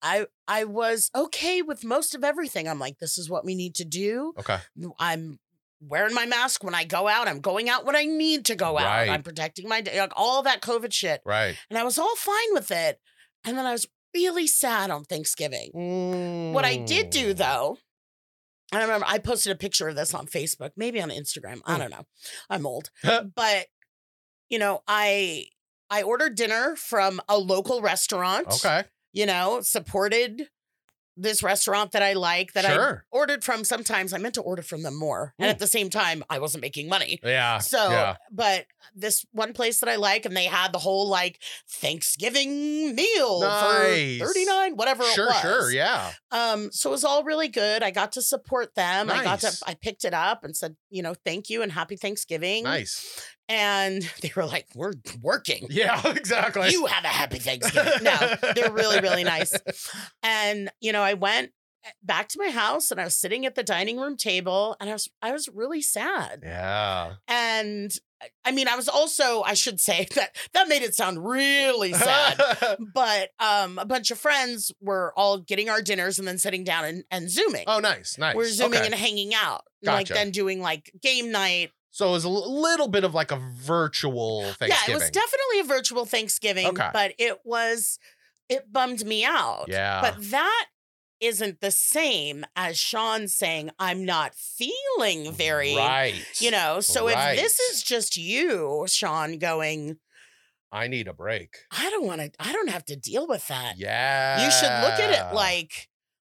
I I was okay with most of everything. I'm like, this is what we need to do. Okay. I'm wearing my mask when I go out. I'm going out when I need to go out. Right. I'm protecting my like all that COVID shit. Right. And I was all fine with it. And then I was really sad on Thanksgiving. Mm. What I did do though, I remember I posted a picture of this on Facebook, maybe on Instagram. I don't know. I'm old. But you know, I I ordered dinner from a local restaurant. Okay. You know, supported this restaurant that I like that Sure. I ordered from. Sometimes I meant to order from them more. And Mm. at the same time, I wasn't making money. Yeah. So, yeah. but this one place that I like, and they had the whole like Thanksgiving meal Nice. for thirty-nine, whatever Sure, it was. sure. Yeah. Um, so it was all really good. I got to support them. I got Nice. to, I picked it up and said, you know, thank you and happy Thanksgiving. Nice. And they were like, we're working. Yeah, exactly. You have a happy Thanksgiving. No, they're really, really nice. And, you know, I went back to my house and I was sitting at the dining room table and I was, I was really sad. Yeah. And I mean, I was also, I should say that that made it sound really sad, but um, a bunch of friends were all getting our dinners and then sitting down and, and Zooming. Oh, nice. Nice. We're Zooming Okay. and hanging out. Gotcha. Like then doing like game night. So it was a l- little bit of like a virtual Thanksgiving. Yeah, it was definitely a virtual Thanksgiving, Okay. but it was, it bummed me out. Yeah. But that isn't the same as Sean saying, I'm not feeling very, right. you know. So Right. if this is just you, Sean, going, I need a break. I don't want to, I don't have to deal with that. Yeah. You should look at it like,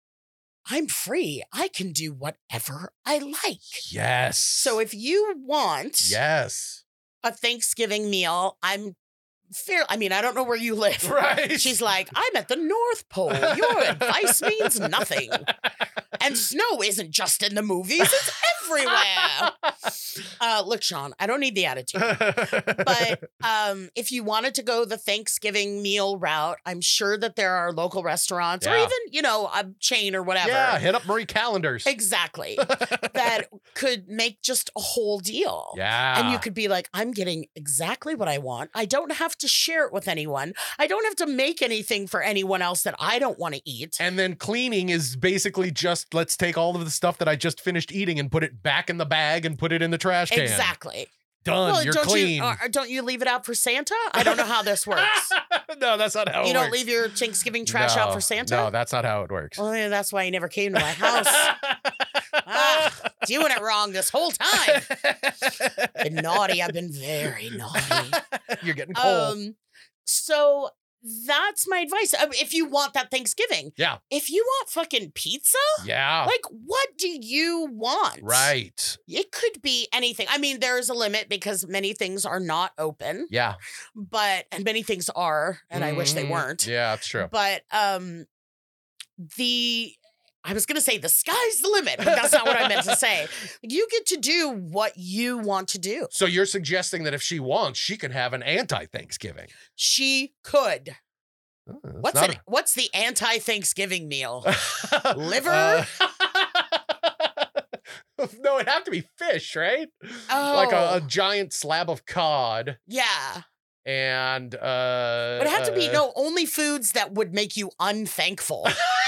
I'm free. I can do whatever I like. Yes. So if you want Yes. a Thanksgiving meal, I'm fair. I mean, I don't know where you live. Right. She's like, I'm at the North Pole. Your advice means nothing. And snow isn't just in the movies, it's everywhere. Uh, look, Sean, I don't need the attitude. But um, if you wanted to go the Thanksgiving meal route, I'm sure that there are local restaurants or Yeah. even, you know, a chain or whatever. Yeah, hit up Marie Callender's. Exactly. That could make just a whole deal. Yeah. And you could be like, I'm getting exactly what I want. I don't have to share it with anyone. I don't have to make anything for anyone else that I don't want to eat. And then cleaning is basically just let's take all of the stuff that I just finished eating and put it back in the bag and put it in the trash can. Exactly. Done. Well, You're don't clean. you uh, don't you leave it out for Santa? I don't know how this works. No, that's not how it You works. don't leave your Thanksgiving trash out No, for Santa? No, that's not how it works. Well, yeah, that's why he never came to my house. Ah, doing it wrong this whole time. Been naughty. I've been very naughty. You're getting cold. Um, so that's my advice. Uh, If you want that Thanksgiving, yeah. if you want fucking pizza, Yeah. like what do you want? Right. It could be anything. I mean, there is a limit because many things are not open, Yeah. but and many things are, and I wish they Mhm. weren't. Yeah, that's true. But um, the I was gonna say the sky's the limit, but that's not what I meant to say. You get to do what you want to do. So you're suggesting that if she wants, she can have an anti-Thanksgiving. She could. Oh, that's What's not an, what's the anti-Thanksgiving meal? a- Liver? Uh, no, it'd have to be fish, right? Like a, a Oh. giant slab of cod Yeah. and uh But it had to be uh, no only foods that would make you unthankful.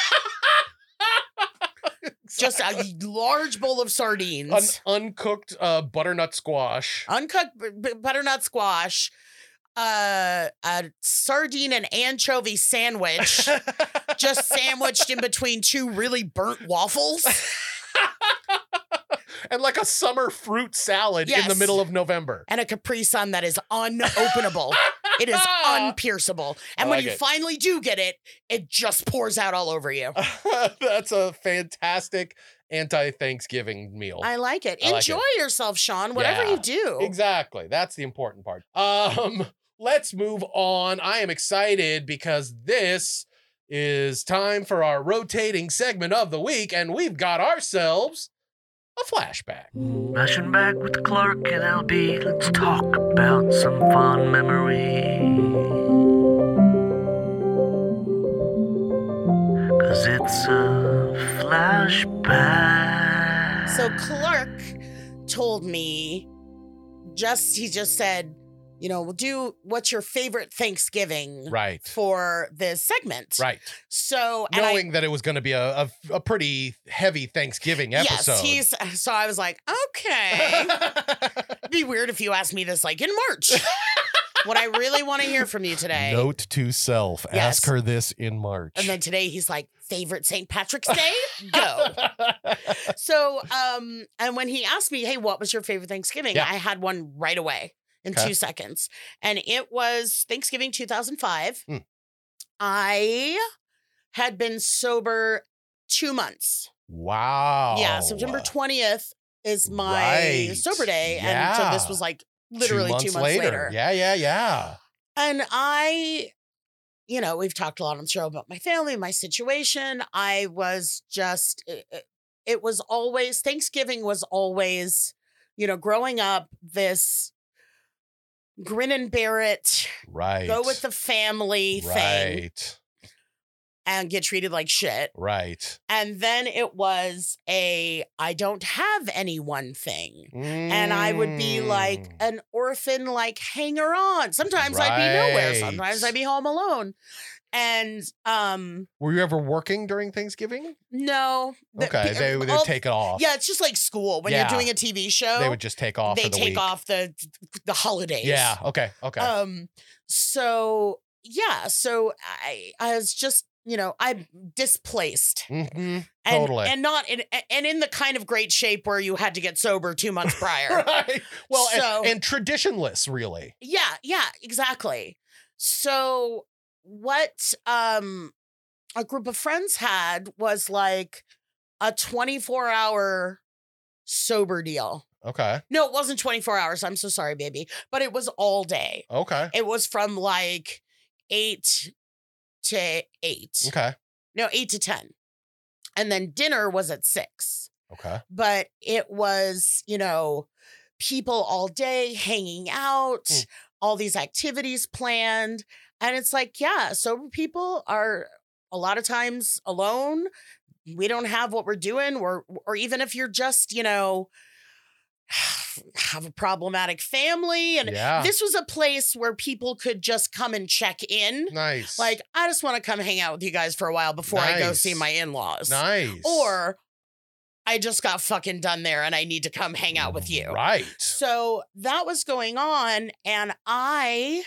Just a large bowl of an sardines, uncooked uh butternut squash. uncooked b- b- butternut squash, uh, a sardine and anchovy sandwich, just sandwiched in between two really burnt waffles. And like a summer fruit salad in the Yes. middle of November. And a Capri Sun that is unopenable. It is unpierceable. And I when like you it. finally do get it, it just pours out all over you. That's a fantastic anti-Thanksgiving meal. I like it. I like Enjoy yourself, Sean, whatever Yeah, you do. Exactly. That's the important part. Um, let's move on. I am excited because this is time for our rotating segment of the week, and we've got ourselves a flashback. Flashing back with Clark and L B, let's talk about some fond memories. Cause it's a flashback. So Clark told me, just he just said, you know, we'll do what's your favorite Thanksgiving Right. for this segment. Right. So, and Knowing I, that it was going to be a, a, a pretty heavy Thanksgiving episode. yes, he's, so I was like, okay. It'd be weird if you asked me this like in March. What I really want to hear from you today. Note to self, Yes. ask her this in March. And then today he's like, favorite Saint Patrick's Day? Go. So, um, and when he asked me, hey, what was your favorite Thanksgiving? Yeah. I had one right away in Okay. two seconds. And it was Thanksgiving two thousand five. Hmm. I had been sober two months. Wow. Yeah, September twentieth is my Right. sober day. Yeah. And so this was like literally two months, later. Yeah, yeah, yeah. And I, you know, we've talked a lot on the show about my family, my situation. I was just, it, it was always, Thanksgiving was always, you know, growing up, this grin and bear it, Right. go with the family thing Right. and get treated like shit. Right. And then it was a, I don't have anyone thing. And I would be like Mm. an orphan, like hanger on. Sometimes I'd be nowhere. Right. Sometimes I'd be home alone. And um, Were you ever working during Thanksgiving? no. the- Okay. the- They would all- take it off. Yeah, it's just like school. When Yeah. you're doing a T V show, They would just take off they for the take week. off the the holidays. Yeah. Okay. Okay. Um. So yeah. So I I was just, you know, I'm displaced. hmm And, Totally. and not in and in the kind of great shape where you had to get sober two months prior. Right. Well, and- So- and, traditionless, really. Yeah, yeah, exactly. So what um a group of friends had was like a twenty-four hour sober deal. Okay. No, it wasn't twenty-four hours. I'm so sorry, baby. But it was all day. Okay. It was from like eight to eight. Okay. No, eight to ten. And then dinner was at six. Okay. But it was, you know, people all day hanging out, Mm. all these activities planned. And it's like, yeah, sober people are a lot of times alone. We don't have what we're doing. Or, or even if you're just, you know, have a problematic family. And Yeah. this was a place where people could just come and check in. Nice. Like, I just want to come hang out with you guys for a while before I go Nice. see my in-laws. Nice. Or I just got fucking done there and I need to come hang out with you. Right. So that was going on, and I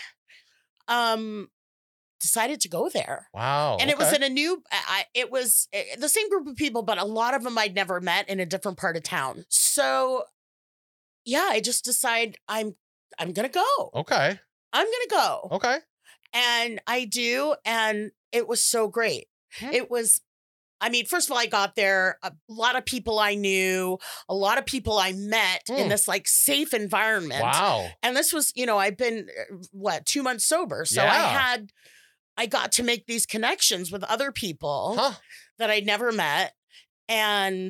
um decided to go there. Wow. And it was okay. in a new I it was uh, the same group of people, but a lot of them I'd never met in a different part of town. So yeah, I just decided I'm I'm going to go. Okay. I'm going to go. Okay. And I do, and it was so great. Hmm. It was, I mean, first of all, I got there, a lot of people I knew, a lot of people I met in Hmm. this like safe environment. Wow. And this was, you know, I've been, uh, what, two months sober. So I Yeah. had, I got to make these connections with other people Huh. that I'd never met and,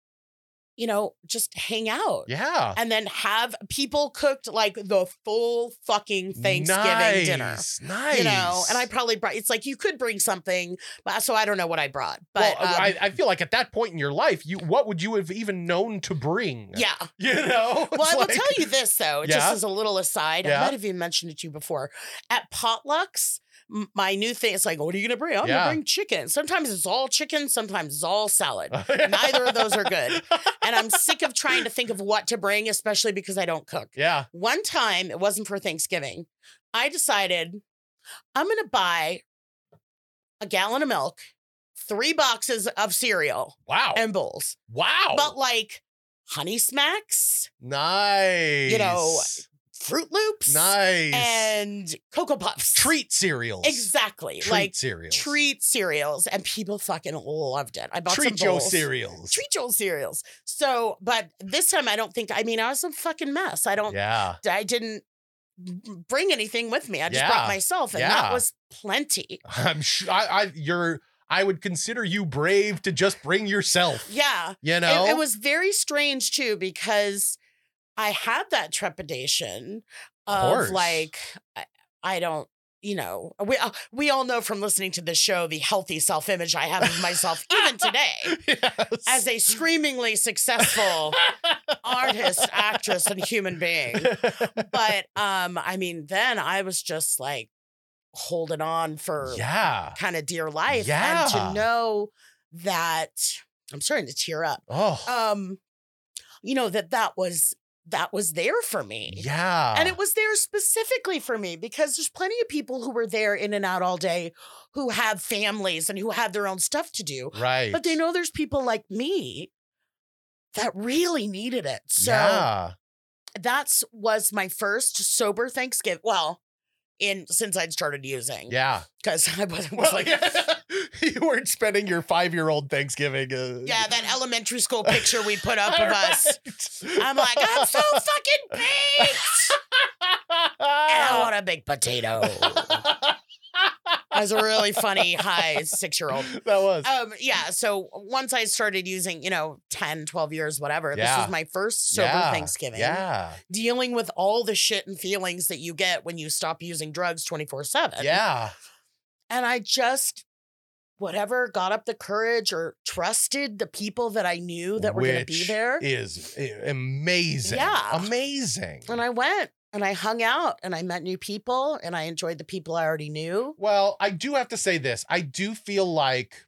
you know, just hang out. Yeah. And then have people cooked like the full fucking Thanksgiving dinner. Nice. Nice. You know, and I probably brought, it's like you could bring something, but so I don't know what I brought. But well, um, I, I feel like at that point in your life, you what would you have even known to bring? yeah. You know? Well, It's I will like- tell you this though, Yeah? just as a little aside. Yeah? I might have even mentioned it to you before. At potlucks, m- my new thing is like, what are you gonna bring? I'm Yeah. gonna bring chicken. Sometimes it's all chicken, sometimes it's all salad. Neither of those are good. And I'm sick of trying to think of what to bring, especially because I don't cook. Yeah. One time, it wasn't for Thanksgiving, I decided I'm going to buy a gallon of milk, three boxes of cereal Wow. and bowls, wow. but like Honey Smacks, nice. you know, Fruit Loops, nice. and Cocoa Puffs. treat cereals. Exactly. Treat like cereals. treat cereals. And people fucking loved it. I bought Treat some Joe bowls. cereals. Treat Joe cereals. So, but this time I don't think, I mean, I was a fucking mess. I don't, Yeah. I didn't bring anything with me. I just Yeah. brought myself, and Yeah. that was plenty. I'm sure I, I you're I would consider you brave to just bring yourself. Yeah. You know? It, it was very strange too, because I had that trepidation Of of course. like, I, I don't, you know, we uh, we all know from listening to this show the healthy self-image I have of myself even today Yes. as a screamingly successful artist, actress, and human being. But um, I mean, then I was just like holding on for Yeah. kind of dear life, Yeah. and to know that I'm starting to tear up. Oh. Um, you know that that was that was there for me. Yeah. And it was there specifically for me because there's plenty of people who were there in and out all day who have families and who have their own stuff to do. Right. But they know there's people like me that really needed it. So yeah. that's was my first sober Thanksgiving. Well, in since I'd started using. Yeah. Because I was, was Well, like, yeah. You weren't spending your five-year-old Thanksgiving. Uh, yeah, that elementary school picture we put up of us. Right. I'm like, I'm so fucking baked. And I want a big potato. I was a really funny high six-year-old. That was. Um, yeah, so once I started using, you know, ten, twelve years, whatever, this Yeah. was my first sober yeah. Thanksgiving. Yeah. Dealing with all the shit and feelings that you get when you stop using drugs twenty-four seven. Yeah. And I just, whatever, got up the courage or trusted the people that I knew that were going to be Which there. is a- amazing. Yeah. Amazing. And I went and I hung out and I met new people and I enjoyed the people I already knew. Well, I do have to say this. I do feel like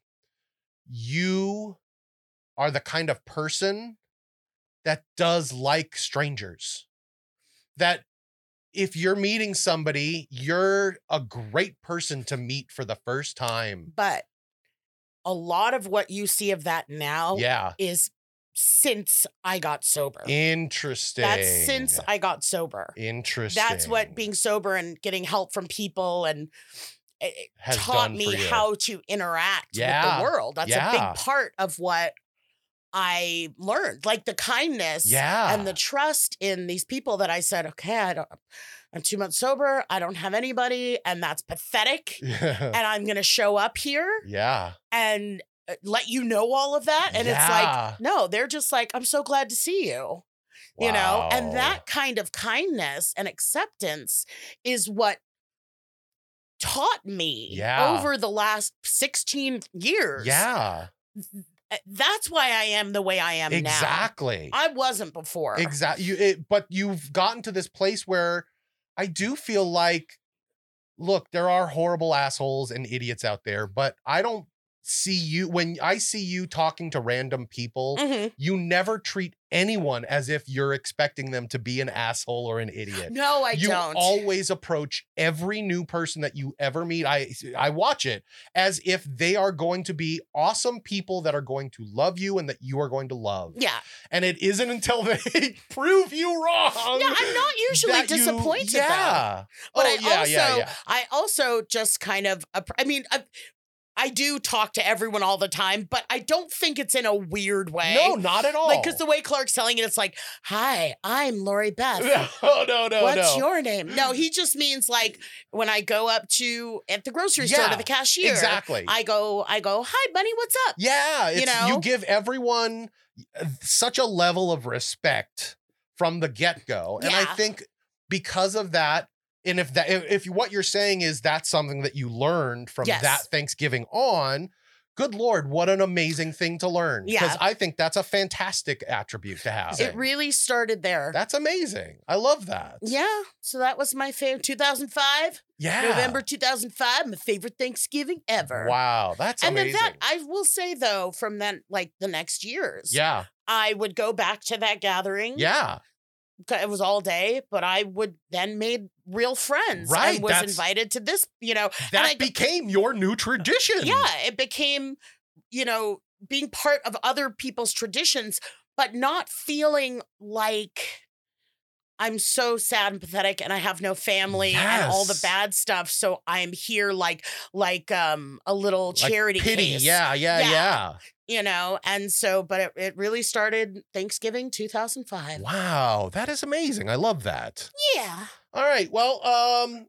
you are the kind of person that does like strangers. That if you're meeting somebody, you're a great person to meet for the first time. But a lot of what you see of that now Yeah. is since I got sober. Interesting. That's since I got sober. Interesting. That's what being sober and getting help from people and it it Has taught done me for you. how to interact Yeah. with the world. That's a Yeah. big part of what I learned, like the kindness Yeah. and the trust in these people that I said, okay, I don't, I'm two months sober. I don't have anybody and that's pathetic. Yeah. And I'm going to show up here Yeah. and uh, let you know all of that. And it's Yeah. like, no, they're just like, I'm so glad to see you. You know, Wow. and that kind of kindness and acceptance is what taught me Yeah. over the last sixteen years. Yeah. Uh, That's why I am the way I am now. Exactly. I wasn't before. Exactly. You, it, but you've gotten to this place where I do feel like, look, there are horrible assholes and idiots out there, but I don't see you when I see you talking to random people. Mhm. You never treat anyone as if you're expecting them to be an asshole or an idiot. No, I you don't. always approach every new person that you ever meet. I I watch it as if they are going to be awesome people that are going to love you and that you are going to love. Yeah. And it isn't until they prove you wrong. Yeah, I'm not usually that you- disappointed though. Yeah. But oh, I yeah, also, yeah, yeah. I also just kind of, app- I mean, I, I do talk to everyone all the time, but I don't think it's in a weird way. No, not at all. Like, because the way Clark's selling it, it's like, hi, I'm Lori Beth. No, no, no, What's no. your name? No, he just means like when I go up to at the grocery store Yeah, to the cashier. exactly. I go, I go, hi, bunny, what's up? Yeah, it's, You you, know? give everyone uh, such a level of respect from the get-go. And I Yeah. think because of that, and if that if, if what you're saying is that's something that you learned from Yes. that Thanksgiving on, good Lord, what an amazing thing to learn. Yeah. Because I think that's a fantastic attribute to have. It really started there. That's amazing. I love that. Yeah. So that was my favorite. two thousand five, Yeah. November two thousand five, my favorite Thanksgiving ever. Wow, that's And amazing. then that, I will say though, from then, like the next years, yeah. I would go back to that gathering. Yeah. It was all day, but I would then made real friends. Right, And was that's- invited to this, you know. and That I, became your new tradition. yeah, it became, you know, being part of other people's traditions, but not feeling like I'm so sad and pathetic and I have no family and all the Yes. bad stuff. So I'm here like like um a little Like charity pity. case. Yeah, yeah, Yeah. yeah. You know, and so but it, it really started Thanksgiving two thousand five. Wow, that is amazing. I love that. Yeah. All right. Well, um,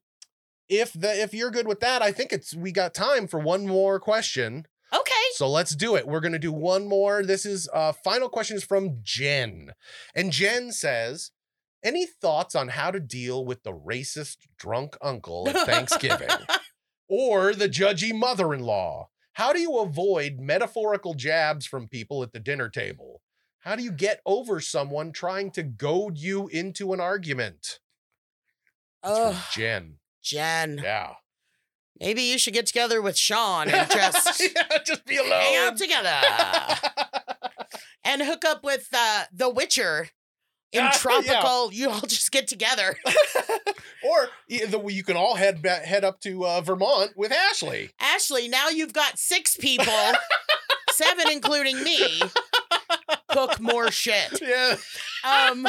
if the if you're good with that, I think it's we got time for one more question. Okay. So let's do it. We're gonna do one more. This is uh final question is from Jen. And Jen says, Any thoughts on how to deal with the racist drunk uncle at Thanksgiving? Or the judgy mother-in-law? How do you avoid metaphorical jabs from people at the dinner table? How do you get over someone trying to goad you into an argument? Oh, Jen. Jen. Yeah. Maybe you should get together with Sean and just, yeah, just be alone. hang out together. And hook up with uh, The Witcher in Uh, tropical. You all just get together. Or you the- you can all head ba- head up to uh, Vermont with Ashley. Ashley, now you've got six people, seven including me. Cook more shit. Yeah. Um,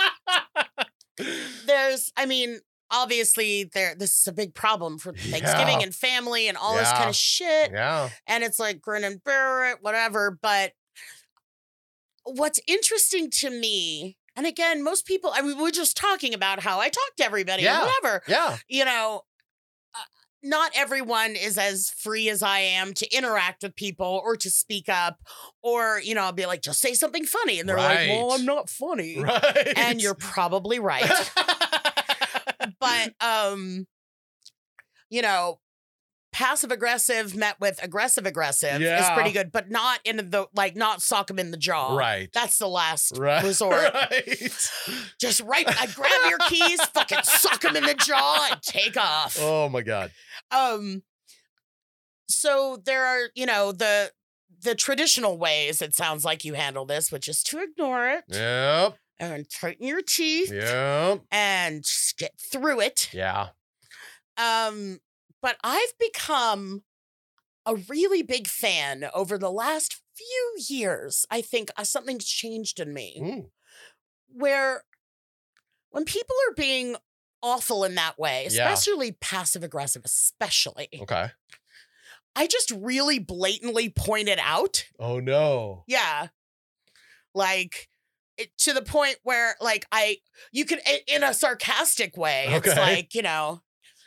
there's, I mean, obviously there. This is a big problem for Thanksgiving Yeah. and family and all this Yeah. kind of shit. Yeah. And it's like grin and bear it, whatever. But what's interesting to me, and again, most people, I mean, we're just talking about how I talk to everybody, Yeah. and whatever. Yeah. You know, uh, not everyone is as free as I am to interact with people or to speak up, or, you know, I'll be like, just say something funny. And they're like, well, Right. I'm not funny. Right. And you're probably right. But, um, you know, passive aggressive met with aggressive aggressive is Yeah. pretty good, but not in the, like, not sock him in the jaw. Right. That's the last Right. resort. Right. Just right, I grab your keys, fucking sock him in the jaw and take off. Oh my God. Um, so there are, you know, the, the traditional ways it sounds like you handle this, which is to ignore it Yep. and tighten your teeth Yep. and just get through it. Yeah. Um, but I've become a really big fan over the last few years. I think uh, something's changed in me Mm. where when people are being awful in that way, Yeah. especially passive aggressive, especially, Okay. I just really blatantly point it out. Oh no. Yeah. Like, it, to the point where, like, I, you can, i- in a sarcastic way, it's Okay. like, you know,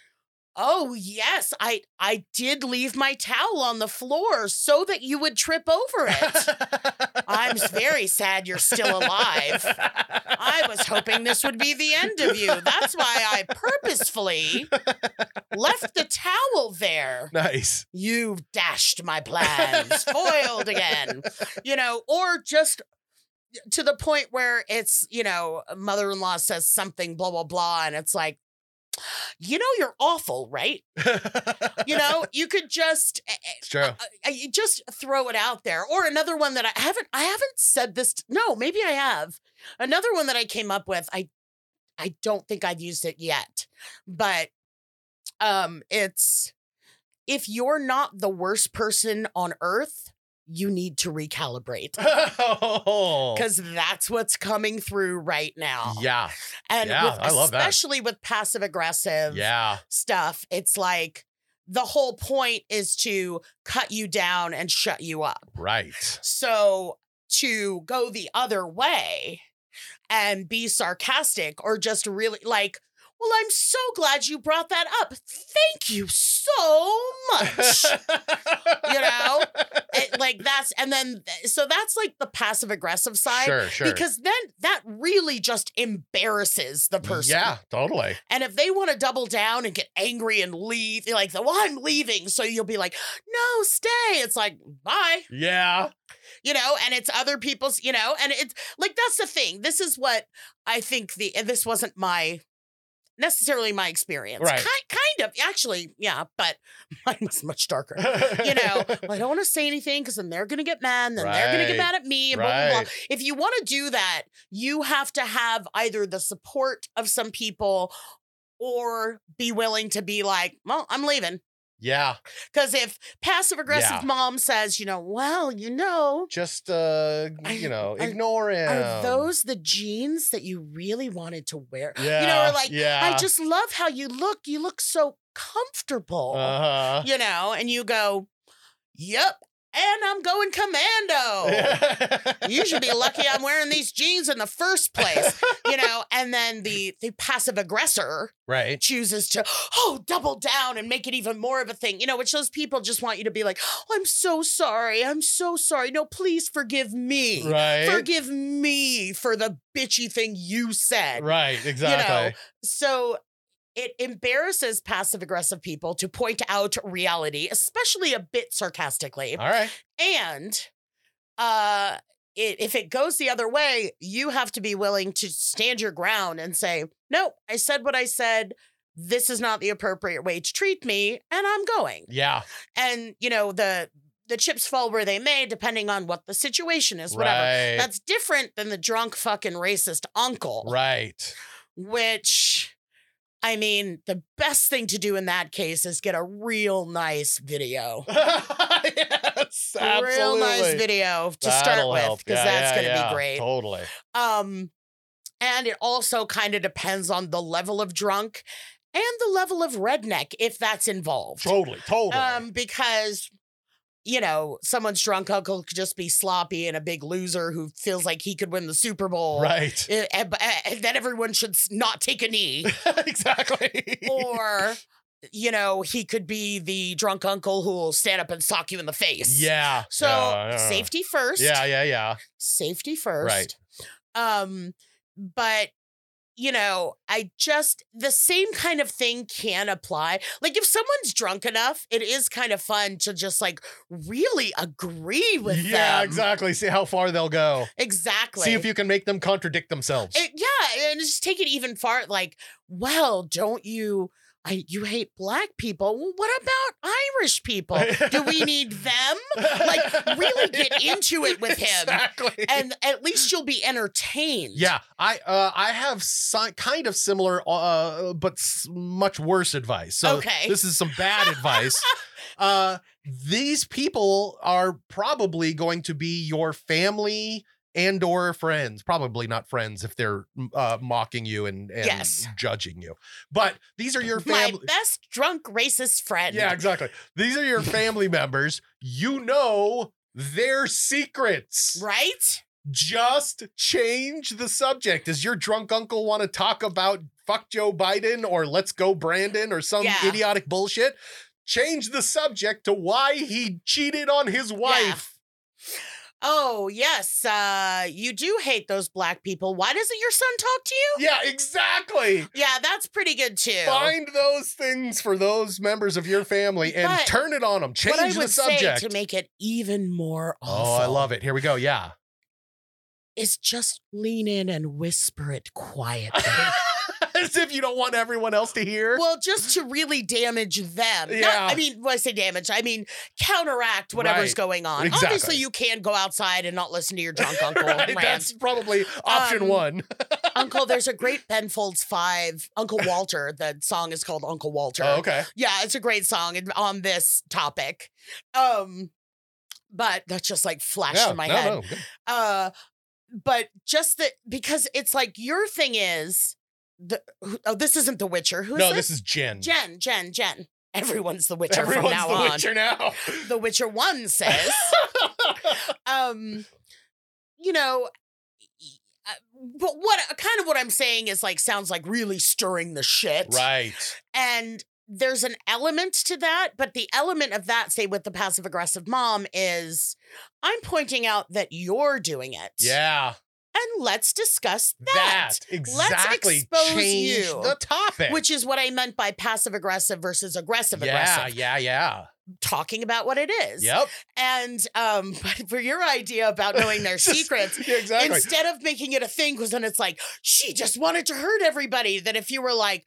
oh, yes, I, I did leave my towel on the floor so that you would trip over it. I'm very sad you're still alive. I was hoping this would be the end of you. That's why I purposefully left the towel there. Nice. You've dashed my plans. Foiled again. You know, or just to the point where it's, you know, mother-in-law says something, blah, blah, blah, and it's like, you know, you're awful, right? You know, you could just It's true. uh, uh, you just throw it out there. Or another one that I haven't I haven't said this. t- no, maybe I have. Another one that I came up with. I I don't think I've used it yet, but um, it's if you're not the worst person on earth, you need to recalibrate Oh. because that's what's coming through right now. Yeah. And Yeah, with, I love that. especially with passive aggressive Yeah. stuff, it's like the whole point is to cut you down and shut you up. Right. So to go the other way and be sarcastic or just really like, well, I'm so glad you brought that up. Thank you so much. You know, It- like that's, and then, so that's like the passive aggressive side. Sure, sure. Because then that really just embarrasses the person. Yeah, totally. And if they want to double down and get angry and leave, they're like, well, I'm leaving. So you'll be like, no, stay. It's like, bye. Yeah. You know, and it's other people's, you know, and it's like, that's the thing. This is what I think the, and this wasn't my, necessarily my experience. Right. Ki- kind of, actually, yeah, but mine was much darker. You know, well, I don't want to say anything because then they're going to get mad and then they're going to get Right. mad at me and blah, blah, blah. Right. If you want to do that, you have to have either the support of some people or be willing to be like, well, I'm leaving. Yeah. Because if passive aggressive Yeah. mom says, you know, well, you know, Just uh Are- you know, are- ignore him. are those the jeans that you really wanted to wear? Yeah. You know, or like, yeah. I just love how you look. You look so comfortable. uh-huh. You know, and you go, yep, and I'm going commando. You should be lucky I'm wearing these jeans in the first place, you know, and then the, the passive aggressor Right. chooses to, oh, double down and make it even more of a thing, you know, which those people just want you to be like, oh, I'm so sorry. I'm so sorry. No, please forgive me. Right. Forgive me for the bitchy thing you said. Right. Exactly. You know, so it embarrasses passive aggressive people to point out reality, especially a bit sarcastically. All right. And uh, it, if it goes the other way, you have to be willing to stand your ground and say, no, I said what I said. This is not the appropriate way to treat me, and I'm going. Yeah. And, you know, the the chips fall where they may, depending on what the situation is, whatever. Right. That's different than the drunk fucking racist uncle. Right. Which, I mean, the best thing to do in that case is get a real nice video. Yes, A real nice absolutely. video to That'll start with, help. because Yeah, that's yeah, going to yeah. be great. Totally. Um, and it also kind of depends on the level of drunk and the level of redneck, if that's involved. Totally. Totally. Um, because, you know, someone's drunk uncle could just be sloppy and a big loser who feels like he could win the Super Bowl. right. Uh, And, and then everyone should s- not take a knee. Exactly. Or, you know, he could be the drunk uncle who will stand up and sock you in the face. Yeah. So Yeah, yeah. safety first. Yeah. Yeah. Yeah. Safety first. Right. Um, but you know, I just the same kind of thing can apply. Like if someone's drunk enough, it is kind of fun to just like really agree with them. Yeah. Exactly. See how far they'll go. Exactly. See if you can make them contradict themselves. It- yeah, and just take it even far. Like, well, don't you? I you hate black people. Well, what about Irish people? Do we need them? Like, really get into it with him, Exactly. and at least you'll be entertained. Yeah, I uh, I have si- kind of similar, uh, but s- much worse advice. So Okay. this is some bad advice. Uh, these people are probably going to be your family and or friends. Probably not friends if they're uh, mocking you and, and Yes. judging you. But these are your My family. best drunk racist friend. Yeah, exactly. These are your family members. You know their secrets. Right? Just change the subject. Does your drunk uncle want to talk about fuck Joe Biden or let's go Brandon or some Yeah. idiotic bullshit? Change the subject to why he cheated on his wife. Oh, yes. Uh, you do hate those black people. Why doesn't your son talk to you? Yeah, exactly. Yeah, that's pretty good too. Find those things for those members of your family and But turn it on them. Change what I the would subject. say to make it even more awful Oh, I love it. Here we go. Yeah. is just lean in and whisper it quietly. As if you don't want everyone else to hear. Well, just to really damage them. Not- Yeah. I mean, when I say damage, I mean counteract whatever's Right. going on. Exactly. Obviously, you can go outside and not listen to your drunk uncle Right, rant. that's probably option Um, one. Uncle, there's a great Ben Folds Five, Uncle Walter. The song is called Uncle Walter. Oh, okay. Yeah, it's a great song and- on this topic. Um, but that's just like flashed Yeah, in my no, head. no, good. Uh, but just that because it's like your thing is the oh, this isn't The Witcher. Who is No, this? this is Jen. Jen, Jen, Jen. Everyone's The Witcher Everyone's from now the on. Witcher now. The Witcher One says, um, you know, uh, but what kind of what I'm saying is like sounds like really stirring the shit, Right. and there's an element to that, but the element of that, say with the passive aggressive mom, is I'm pointing out that you're doing it. Yeah. And let's discuss that. That. Exactly. Let's expose Change you. the topic. Which is what I meant by passive aggressive versus aggressive yeah, aggressive. yeah, yeah. Talking about what it is. Yep. And um, but for your idea about knowing their Just- secrets, yeah, exactly. instead of making it a thing, because then it's like, she just wanted to hurt everybody. That if you were like,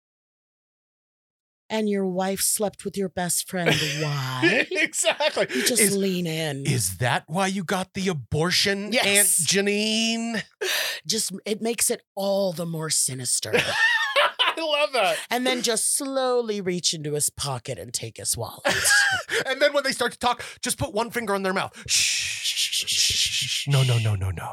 and your wife slept with your best friend, why? Exactly. You just Is, lean in. is that why you got the abortion, Yes. Aunt Janine? just it makes it all the more sinister. I love that. And then just slowly reach into his pocket and take his wallet. And then when they start to talk, just put one finger on their mouth. Shh, shh, shh, shh, shh. No, no, no, no, no.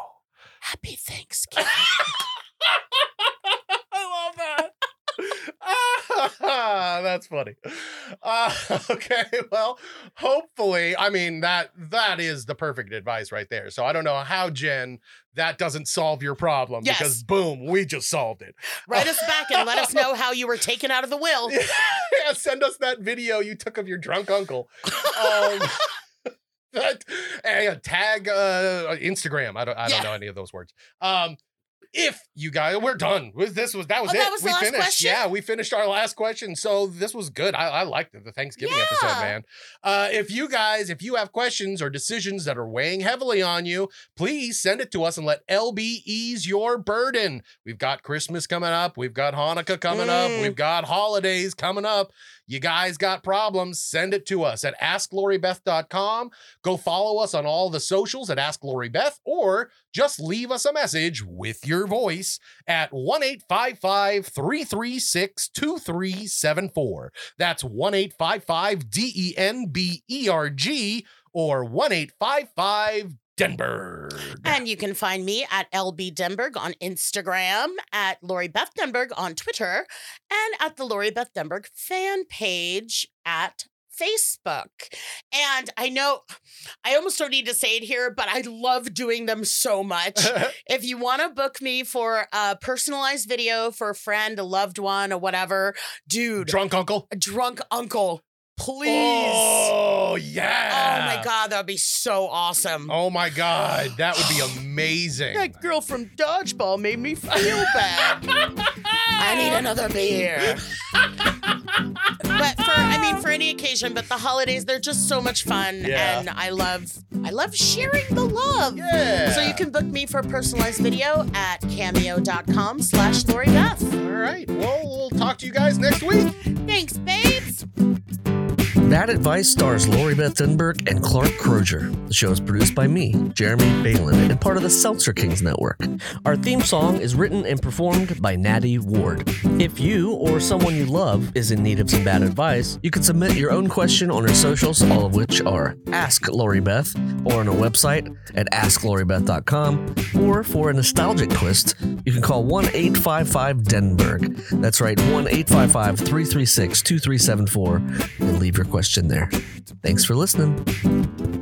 Happy Thanksgiving. I love that. Ah, That's funny. Uh, okay, well, hopefully, I mean, that that is the perfect advice right there. So I don't know how, Jen, that doesn't solve your problem Yes. because, boom, we just solved it. Write us back and let us know how you were taken out of the will. Yeah, send us that video you took of your drunk uncle. Um, that, and tag uh, Instagram. I don't, I don't Yeah. know any of those words. Um, If you guys, we're done. This was that was Oh, it. that was the we last finished. question? Yeah, we finished our last question. So this was good. I, I liked it, the Thanksgiving Yeah. episode, man. Uh, if you guys, if you have questions or decisions that are weighing heavily on you, please send it to us and let L B ease your burden. We've got Christmas coming up. We've got Hanukkah coming up. Mm. We've got holidays coming up. You guys got problems, send it to us at ask lori beth dot com. Go follow us on all the socials at Ask Lori Beth, or just leave us a message with your voice at one eight five five, three three six, two three seven four. That's one eight five five D E N B E R G or one eight five five Denberg. And you can find me at L B Denberg on Instagram, at Lori Beth Denberg on Twitter, and at the Lori Beth Denberg fan page at Facebook. And I know I almost don't need to say it here, but I love doing them so much. If you want to book me for a personalized video for a friend, a loved one, or whatever, dude, Drunk uncle. a drunk uncle, please. Oh, yeah. Oh my God, that would be so awesome. Oh my God, that would be amazing. That girl from Dodgeball made me feel bad. I need another beer. But for, I mean, for any occasion, but the holidays, they're just so much fun. Yeah. And I love, I love sharing the love. Yeah. So you can book me for a personalized video at cameo.com slash Lori Beth. All right. Well, we'll talk to you guys next week. Thanks, babes. That Advice stars Lori Beth Denberg and Clark Crozier. The show is produced by me, Jeremy Balin, and part of the Seltzer Kings Network. Our theme song is written and performed by Natty Ward. If you or someone you love is in need of some bad advice, you can submit your own question on our socials, all of which are Ask Lori Beth, or on our website at ask lori beth dot com. Or for a nostalgic twist, you can call one eight five five Denberg. That's right, one eight five five, three three six, two three seven four, and leave your question there. Thanks for listening.